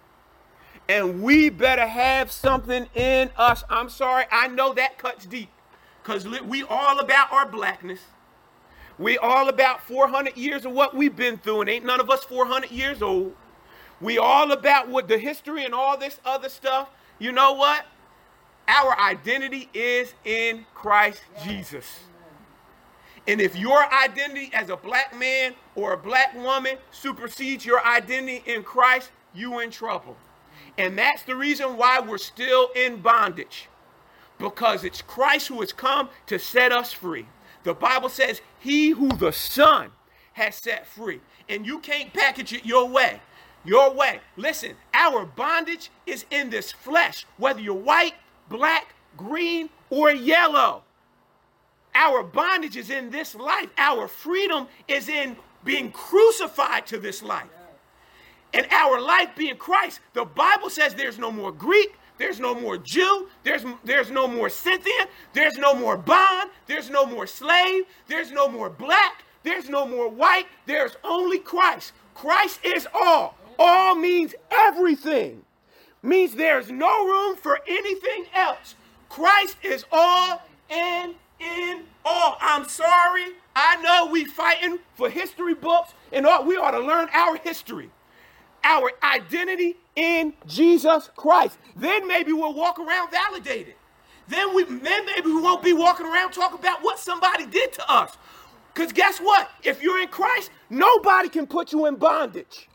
And we better have something in us. I'm sorry, I know that cuts deep. Because we all about our blackness. We all about 400 years of what we've been through, and ain't none of us 400 years old. We all about what the history and all this other stuff. You know what? Our identity is in Christ Jesus. And if your identity as a black man or a black woman supersedes your identity in Christ, you in trouble. And that's the reason why we're still in bondage. Because it's Christ who has come to set us free. The Bible says, he who the Son has set free. And you can't package it your way. Your way. Listen, our bondage is in this flesh, whether you're white, black, green, or yellow. Our bondage is in this life. Our freedom is in being crucified to this life. And our life being Christ. The Bible says there's no more Greek. There's no more Jew. There's no more Scythian. There's no more bond. There's no more slave. There's no more black. There's no more white. There's only Christ. Christ is all. All means everything. Means there's no room for anything else. Christ is all and in all. I'm sorry. I know we fighting for history books and all. We ought to learn our history. Our identity in Jesus Christ. Then maybe we'll walk around validated. Then maybe we won't be walking around talking about what somebody did to us. Because guess what? If you're in Christ, nobody can put you in bondage.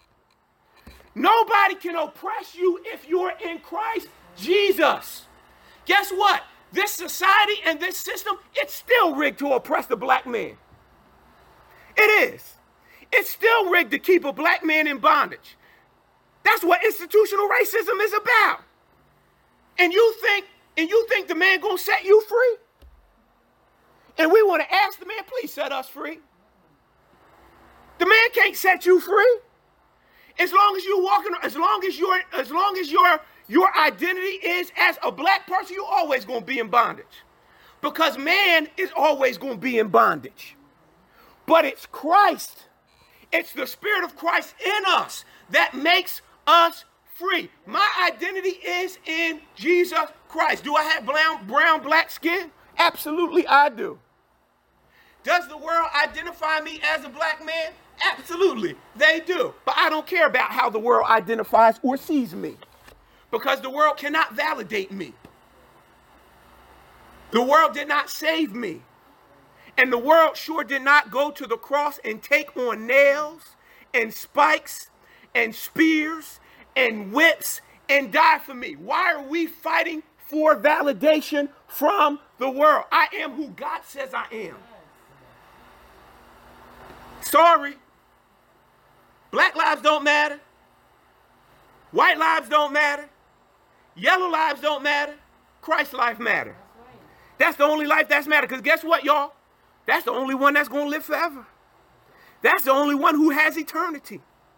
Nobody can oppress you if you're in Christ Jesus. Guess what? This society and this system, it's still rigged to oppress the black man. It is. It's still rigged to keep a black man in bondage. That's what institutional racism is about. And you think the man gonna set you free? And we want to ask the man, please set us free. The man can't set you free. As long as you walking, as long as your identity is as a black person, you're always gonna be in bondage. Because man is always gonna be in bondage. But it's Christ. It's the Spirit of Christ in us that makes us free. My identity is in Jesus Christ. Do I have brown, black skin? Absolutely, I do. Does the world identify me as a black man? Absolutely, they do. But I don't care about how the world identifies or sees me, because the world cannot validate me. The world did not save me. And the world sure did not go to the cross and take on nails and spikes and spears and whips and die for me. Why are we fighting for validation from the world? I am who God says I am. Sorry. Black lives don't matter. White lives don't matter. Yellow lives don't matter. Christ's life matters. That's the only life that's matter. Because guess what, y'all? That's the only one that's going to live forever. That's the only one who has eternity.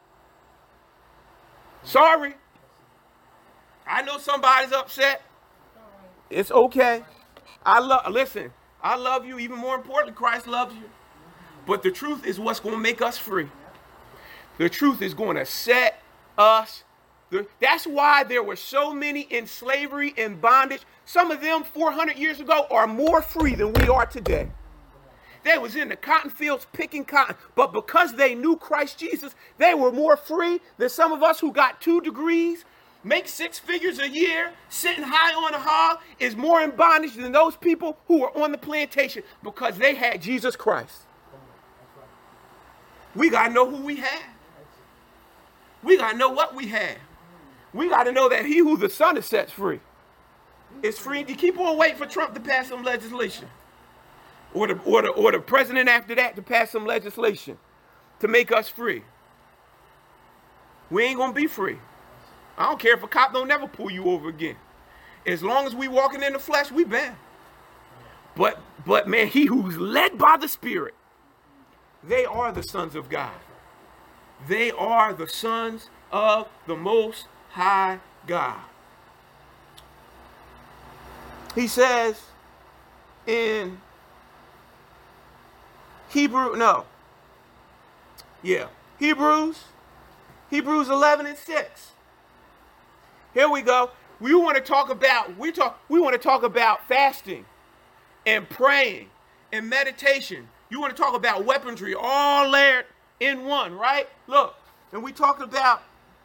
Sorry. I know somebody's upset. It's okay. I love you. Even more importantly, Christ loves you. But the truth is what's going to make us free. The truth is going to set us free. That's why there were so many in slavery and bondage. Some of them 400 years ago are more free than we are today. They was in the cotton fields picking cotton, but because they knew Christ Jesus, they were more free than some of us who got 2 degrees, make 6 figures a year, sitting high on a hog, is more in bondage than those people who were on the plantation because they had Jesus Christ. We got to know who we have. We got to know what we have. We got to know that he who the Son has sets free is free. You keep on waiting for Trump to pass some legislation. Or the president after that to pass some legislation to make us free. We ain't going to be free. I don't care if a cop don't never pull you over again. As long as we walking in the flesh, we bad. But man, he who's led by the Spirit, they are the sons of God. They are the sons of the Most High God. He says in Hebrews 11:6. Here we go. We want to talk about fasting and praying and meditation. You want to talk about weaponry all layered in one, right? Look, and we talked about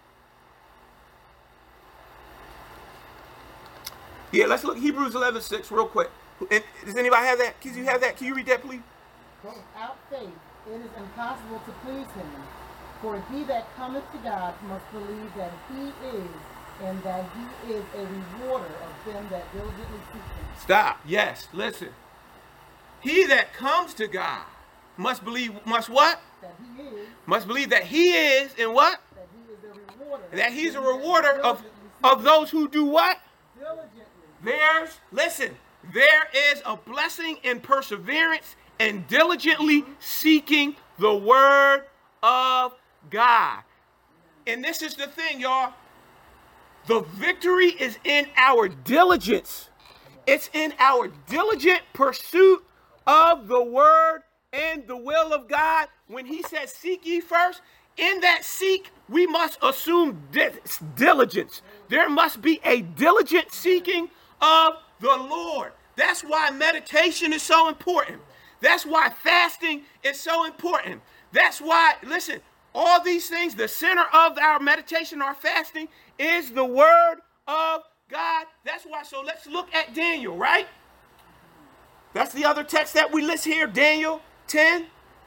let's look Hebrews 11:6 real quick. And does anybody have that? Can you have that? Can you read that, please? Without faith, it is impossible to please him. For he that cometh to God must believe that he is, and that he is a rewarder of them that diligently seek him. Stop. Yes, listen. He that comes to God must believe, must what? That he is. Must believe that he is, and what? That he is a rewarder. That he's a rewarder of those who do what? Diligently. There is a blessing in perseverance and diligently seeking the word of God. And this is the thing, y'all. The victory is in our diligence. It's in our diligent pursuit of the word and the will of God. When he says seek ye first, in that seek, we must assume diligence. There must be a diligent seeking of the Lord. That's why meditation is so important. That's why fasting is so important. That's why, listen, all these things, the center of our meditation, our fasting, is the word of God. That's why, so let's look at Daniel, right? That's the other text that we list here, Daniel 10.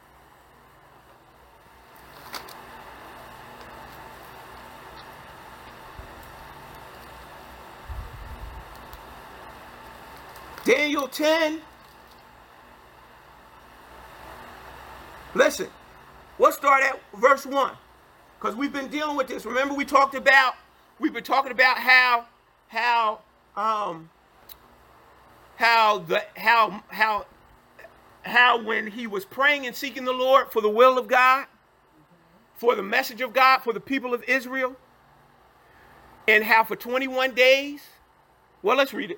Daniel 10. Listen, let's start at verse 1. because we've been dealing with this. Remember, we've been talking about how when he was praying and seeking the Lord for the will of God, for the message of God, for the people of Israel, and how for 21 days, well, let's read it.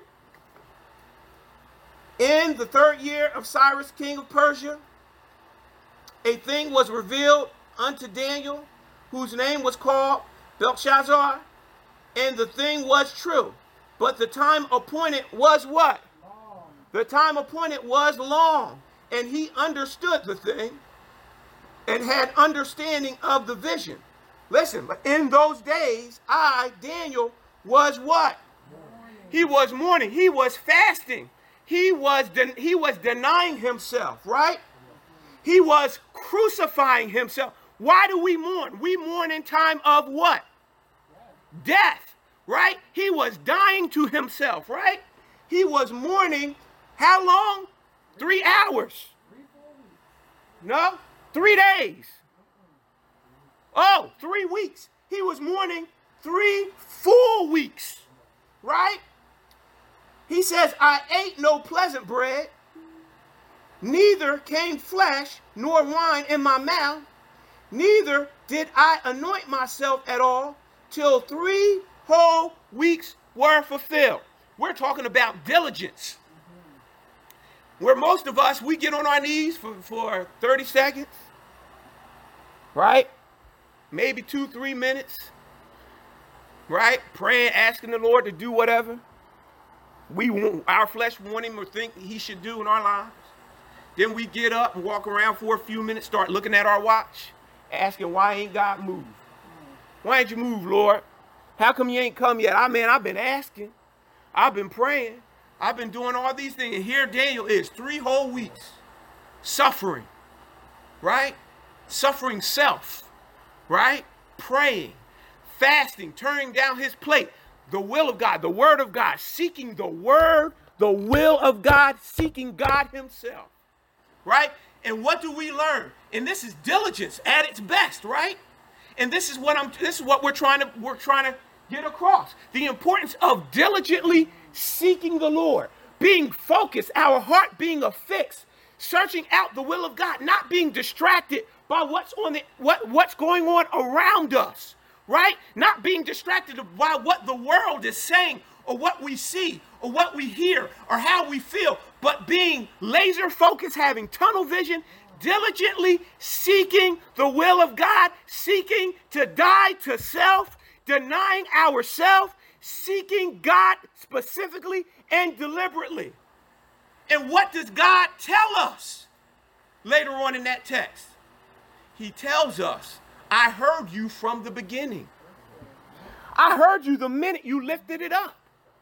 In the 3rd year of Cyrus, king of Persia, a thing was revealed unto Daniel, whose name was called Belshazzar, and the thing was true. But the time appointed was what? Long. The time appointed was long, and he understood the thing and had understanding of the vision. Listen, in those days, I, Daniel, was what? Mourning. He was mourning. He was fasting. He was denying himself, right? He was crucifying himself. Why do we mourn? We mourn in time of what? Death, right? He was dying to himself, right? He was mourning how long? 3 hours. No, 3 days. Oh, 3 weeks. He was mourning 3 full weeks, right? He says, I ate no pleasant bread, neither came flesh nor wine in my mouth, neither did I anoint myself at all, till 3 whole weeks were fulfilled. We're talking about diligence. Where most of us, we get on our knees for 30 seconds, right? Maybe 2-3 minutes, right? Praying, asking the Lord to do whatever our flesh want him or think he should do in our lives. Then we get up and walk around for a few minutes, start looking at our watch, asking, why ain't God moved? Why ain't you move, Lord? How come you ain't come yet? I've been asking. I've been praying. I've been doing all these things. And here Daniel is, 3 whole weeks, suffering, right? Suffering self, right? Praying, fasting, turning down his plate. The will of God, the word of God, seeking the word, the will of God, seeking God himself, right? And what do we learn? And this is diligence at its best, right? And this is what we're trying to get across. The importance of diligently seeking the Lord, being focused, our heart being affixed, searching out the will of God, not being distracted by what's going on around us. Right? Not being distracted by what the world is saying or what we see or what we hear or how we feel, but being laser focused, having tunnel vision, diligently seeking the will of God, seeking to die to self, denying ourselves, seeking God specifically and deliberately. And what does God tell us later on in that text? He tells us, I heard you from the beginning. I heard you the minute you lifted it up.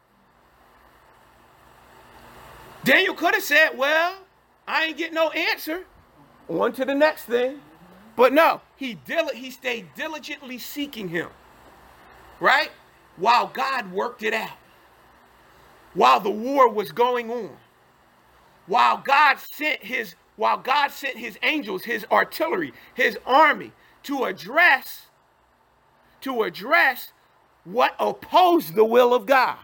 Daniel could have said, well, I ain't getting no answer. On to the next thing. But no, he stayed diligently seeking him. Right? While God worked it out. While the war was going on. While God sent his angels, his artillery, his army, to address what opposed the will of God.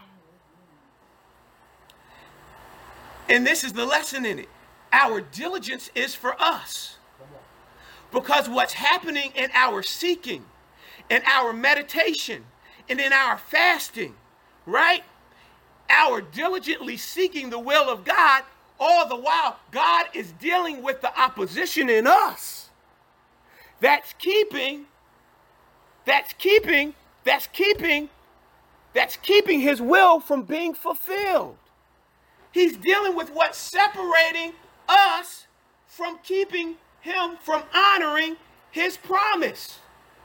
And this is the lesson in it. Our diligence is for us. Because what's happening in our seeking, in our meditation, and in our fasting, right? Our diligently seeking the will of God, all the while God is dealing with the opposition in us. That's keeping his will from being fulfilled. He's dealing with what's separating us from keeping him from honoring his promise.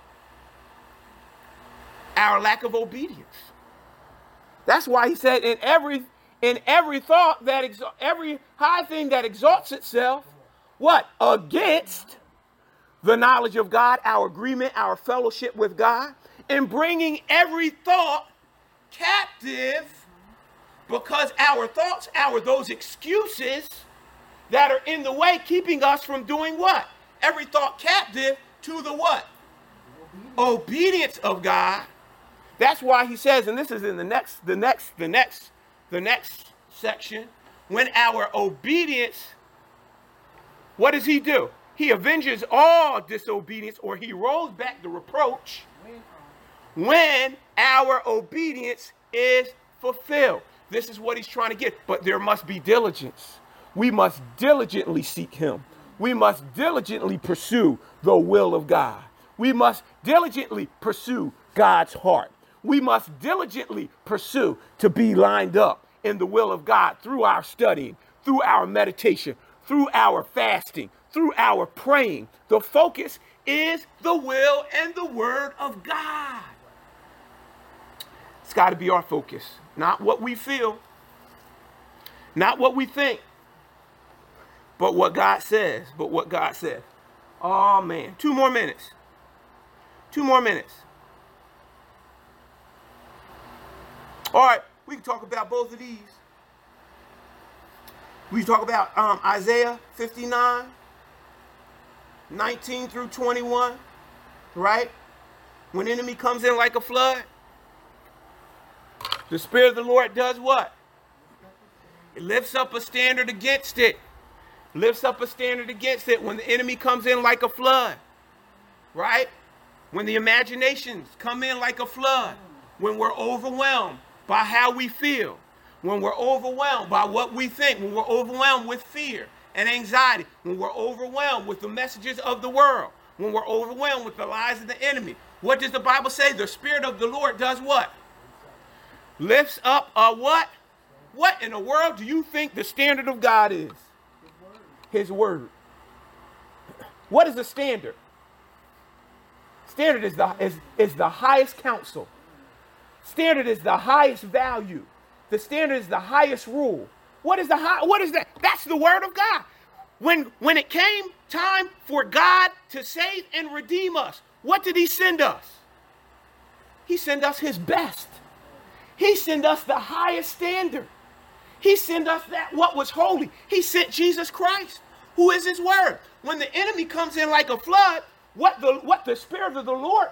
Our lack of obedience. That's why he said in every thought every high thing that exalts itself, what? Against the knowledge of God, our agreement, our fellowship with God, and bringing every thought captive, because our thoughts, those excuses that are in the way, keeping us from doing what? Every thought captive to the what? Obedience of God. That's why he says, and this is in the next section, when our obedience, what does he do? He avenges all disobedience, or he rolls back the reproach when our obedience is fulfilled. This is what he's trying to get. But there must be diligence. We must diligently seek him. We must diligently pursue the will of God. We must diligently pursue God's heart. We must diligently pursue to be lined up in the will of God through our studying, through our meditation, through our fasting, through our praying. The focus is the will and the word of God. It's got to be our focus, not what we feel, not what we think, but what God says, but what God said. Oh, man. 2 more minutes. 2 more minutes. All right, we can talk about both of these. We can talk about Isaiah 59, 19 through 21, right? When the enemy comes in like a flood, the Spirit of the Lord does what? It lifts up a standard against it. Lifts up a standard against it when the enemy comes in like a flood, right? When the imaginations come in like a flood, when we're overwhelmed by how we feel, when we're overwhelmed by what we think, when we're overwhelmed with fear and anxiety, when we're overwhelmed with the messages of the world, when we're overwhelmed with the lies of the enemy. What does the Bible say? The Spirit of the Lord does what? Lifts up a what? What in the world do you think the standard of God is? His word. What is the standard? Standard is the highest counsel. Standard is the highest value. The standard is the highest rule. What is that? That's the word of God. When it came time for God to save and redeem us, what did he send us? He sent us his best. He sent us the highest standard. He sent us that what was holy. He sent Jesus Christ, who is his word. When the enemy comes in like a flood, what the Spirit of the Lord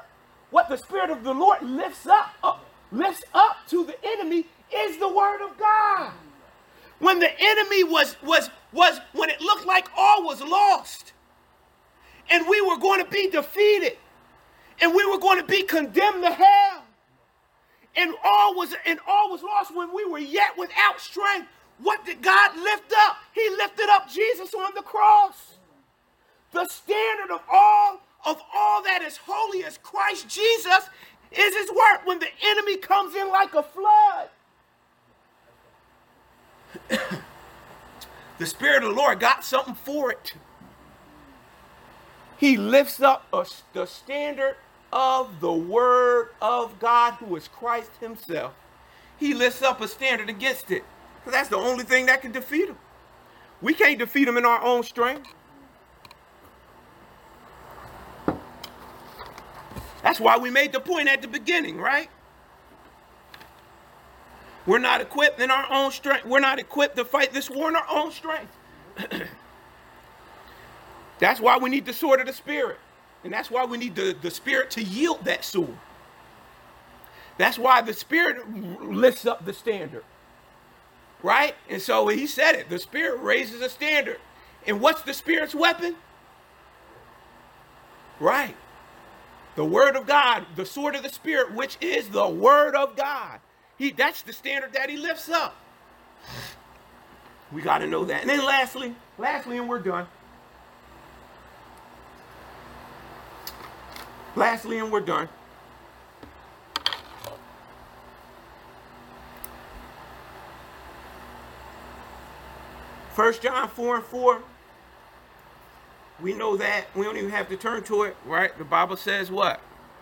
lifts up to the enemy is the word of God. When the enemy was when it looked like all was lost, and we were going to be defeated, and we were going to be condemned to hell, and all was lost, when we were yet without strength, what did God lift up? He lifted up Jesus on the cross. The standard of all that is holy is Christ Jesus is his word. When the enemy comes in like a flood, the Spirit of the Lord got something for it. He lifts up the standard of the word of God, who is Christ himself. He lifts up a standard against it, because that's the only thing that can defeat him. We can't defeat him in our own strength. That's why we made the point at the beginning, right? We're not equipped in our own strength. We're not equipped to fight this war in our own strength. That's why we need the sword of the Spirit. And that's why we need the Spirit to yield that sword. That's why the Spirit lifts up the standard. Right? And so he said it. The Spirit raises a standard. And what's the Spirit's weapon? Right. The word of God, the sword of the Spirit, which is the word of God. That's the standard that he lifts up. We got to know that. And then lastly, and we're done. Lastly, and we're done. First John 4:4. We know that. We don't even have to turn to it, right? The Bible says what?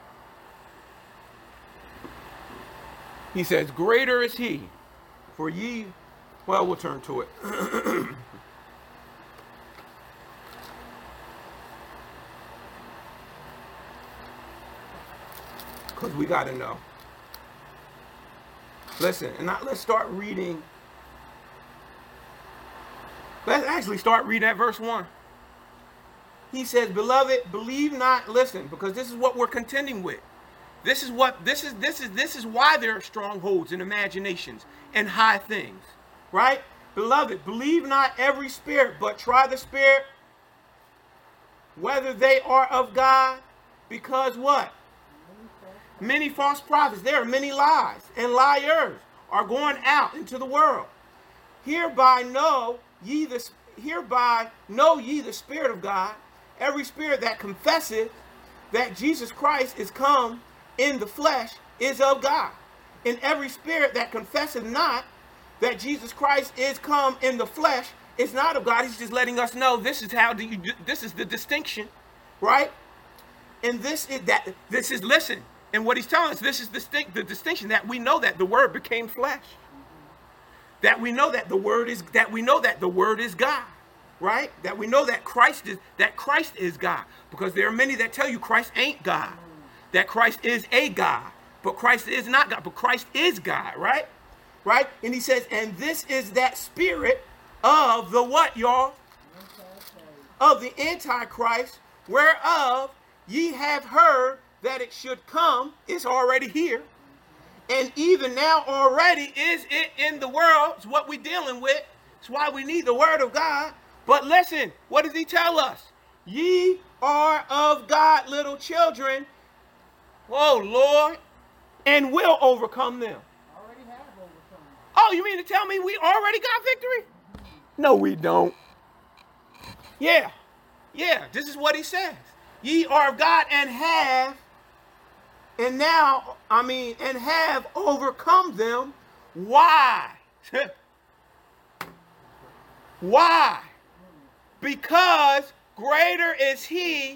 He says, greater is he, for ye. Well, we'll turn to it. Because we got to know. Listen, and let's start reading. Let's actually start reading at verse 1. He says, beloved, believe not, listen, because this is what we're contending with. This is why there are strongholds and imaginations and high things, right? Beloved, believe not every spirit, but try the spirit, whether they are of God, because what? Many false prophets, there are many lies, and liars are going out into the world. Hereby know ye the Spirit of God. Every spirit that confesseth that Jesus Christ is come in the flesh is of God. And every spirit that confesseth not that Jesus Christ is come in the flesh is not of God. He's just letting us know this is the distinction, right? And listen, and what he's telling us, this is the distinction, that we know that the word became flesh. That we know that the word is God. Right? That we know that Christ is God. Because there are many that tell you Christ ain't God. That Christ is a God. But Christ is not God. But Christ is God, right? Right? And he says, and this is that spirit of the what, y'all? Of the Antichrist, whereof ye have heard that it should come. It's already here. And even now already is it in the world. It's what we're dealing with. It's why we need the word of God. But listen, what does he tell us? Ye are of God, little children, oh Lord, and will overcome them. Already have overcome. Oh, you mean to tell me we already got victory? No, we don't. Yeah, this is what he says. Ye are of God and have overcome them. Why? Why? Because greater is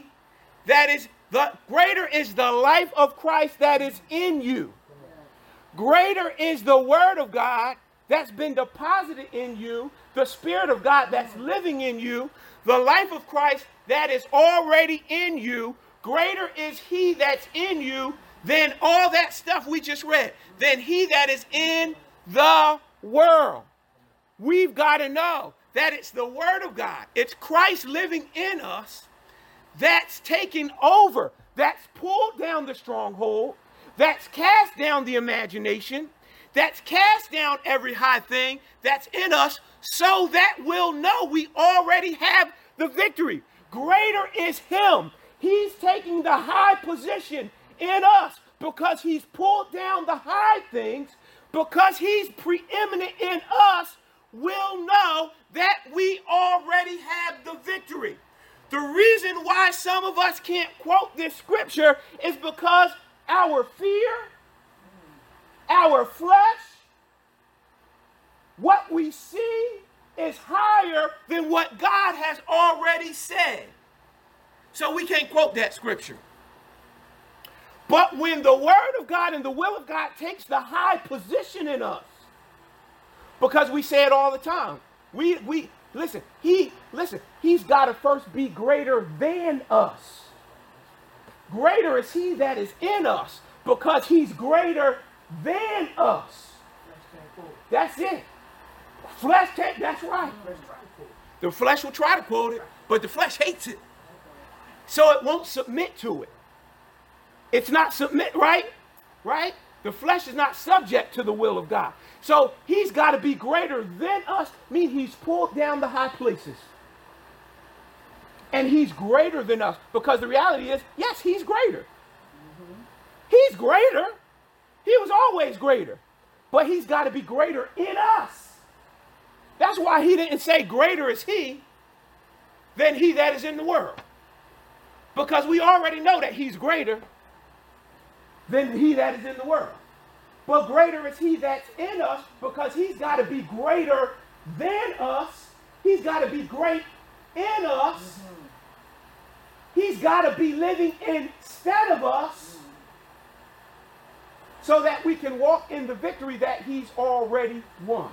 the life of Christ that is in you. Greater is the word of God that's been deposited in you, the Spirit of God that's living in you, the life of Christ that is already in you. Greater is he that's in you than all that stuff we just read, than he that is in the world. We've got to know that it's the word of God. It's Christ living in us that's taken over, that's pulled down the stronghold, that's cast down the imagination, that's cast down every high thing that's in us, so that we'll know we already have the victory. Greater is him. He's taking the high position in us because he's pulled down the high things, because he's preeminent in us. We'll know that we already have the victory. The reason why some of us can't quote this scripture is because our fear, our flesh, what we see is higher than what God has already said. So we can't quote that scripture. But when the word of God and the will of God takes the high position in us, because we say it all the time. He's got to first be greater than us. Greater is he that is in us, because he's greater than us. That's it. Flesh can't, that's right. The flesh will try to quote it, but the flesh hates it. So it won't submit to it. It's not submit, right? Right? The flesh is not subject to the will of God. So he's got to be greater than us. Mean he's pulled down the high places. And he's greater than us. Because the reality is, yes, he's greater. He's greater. He was always greater. But he's got to be greater in us. That's why he didn't say greater is he than he that is in the world. Because we already know that he's greater than he that is in the world. But greater is he that's in us, because he's got to be greater than us. He's got to be great in us. He's got to be living instead of us, so that we can walk in the victory that he's already won.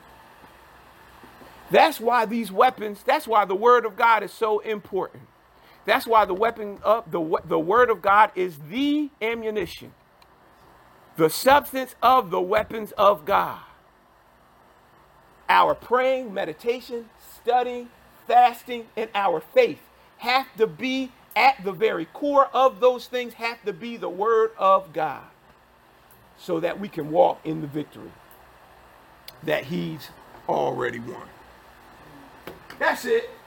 That's why these weapons, that's why the word of God is so important. That's why the weapon of the word of God is the ammunition, the substance of the weapons of God. Our praying, meditation, studying, fasting, and our faith have to be at the very core of those things, have to be the word of God, so that we can walk in the victory that he's already won. That's it.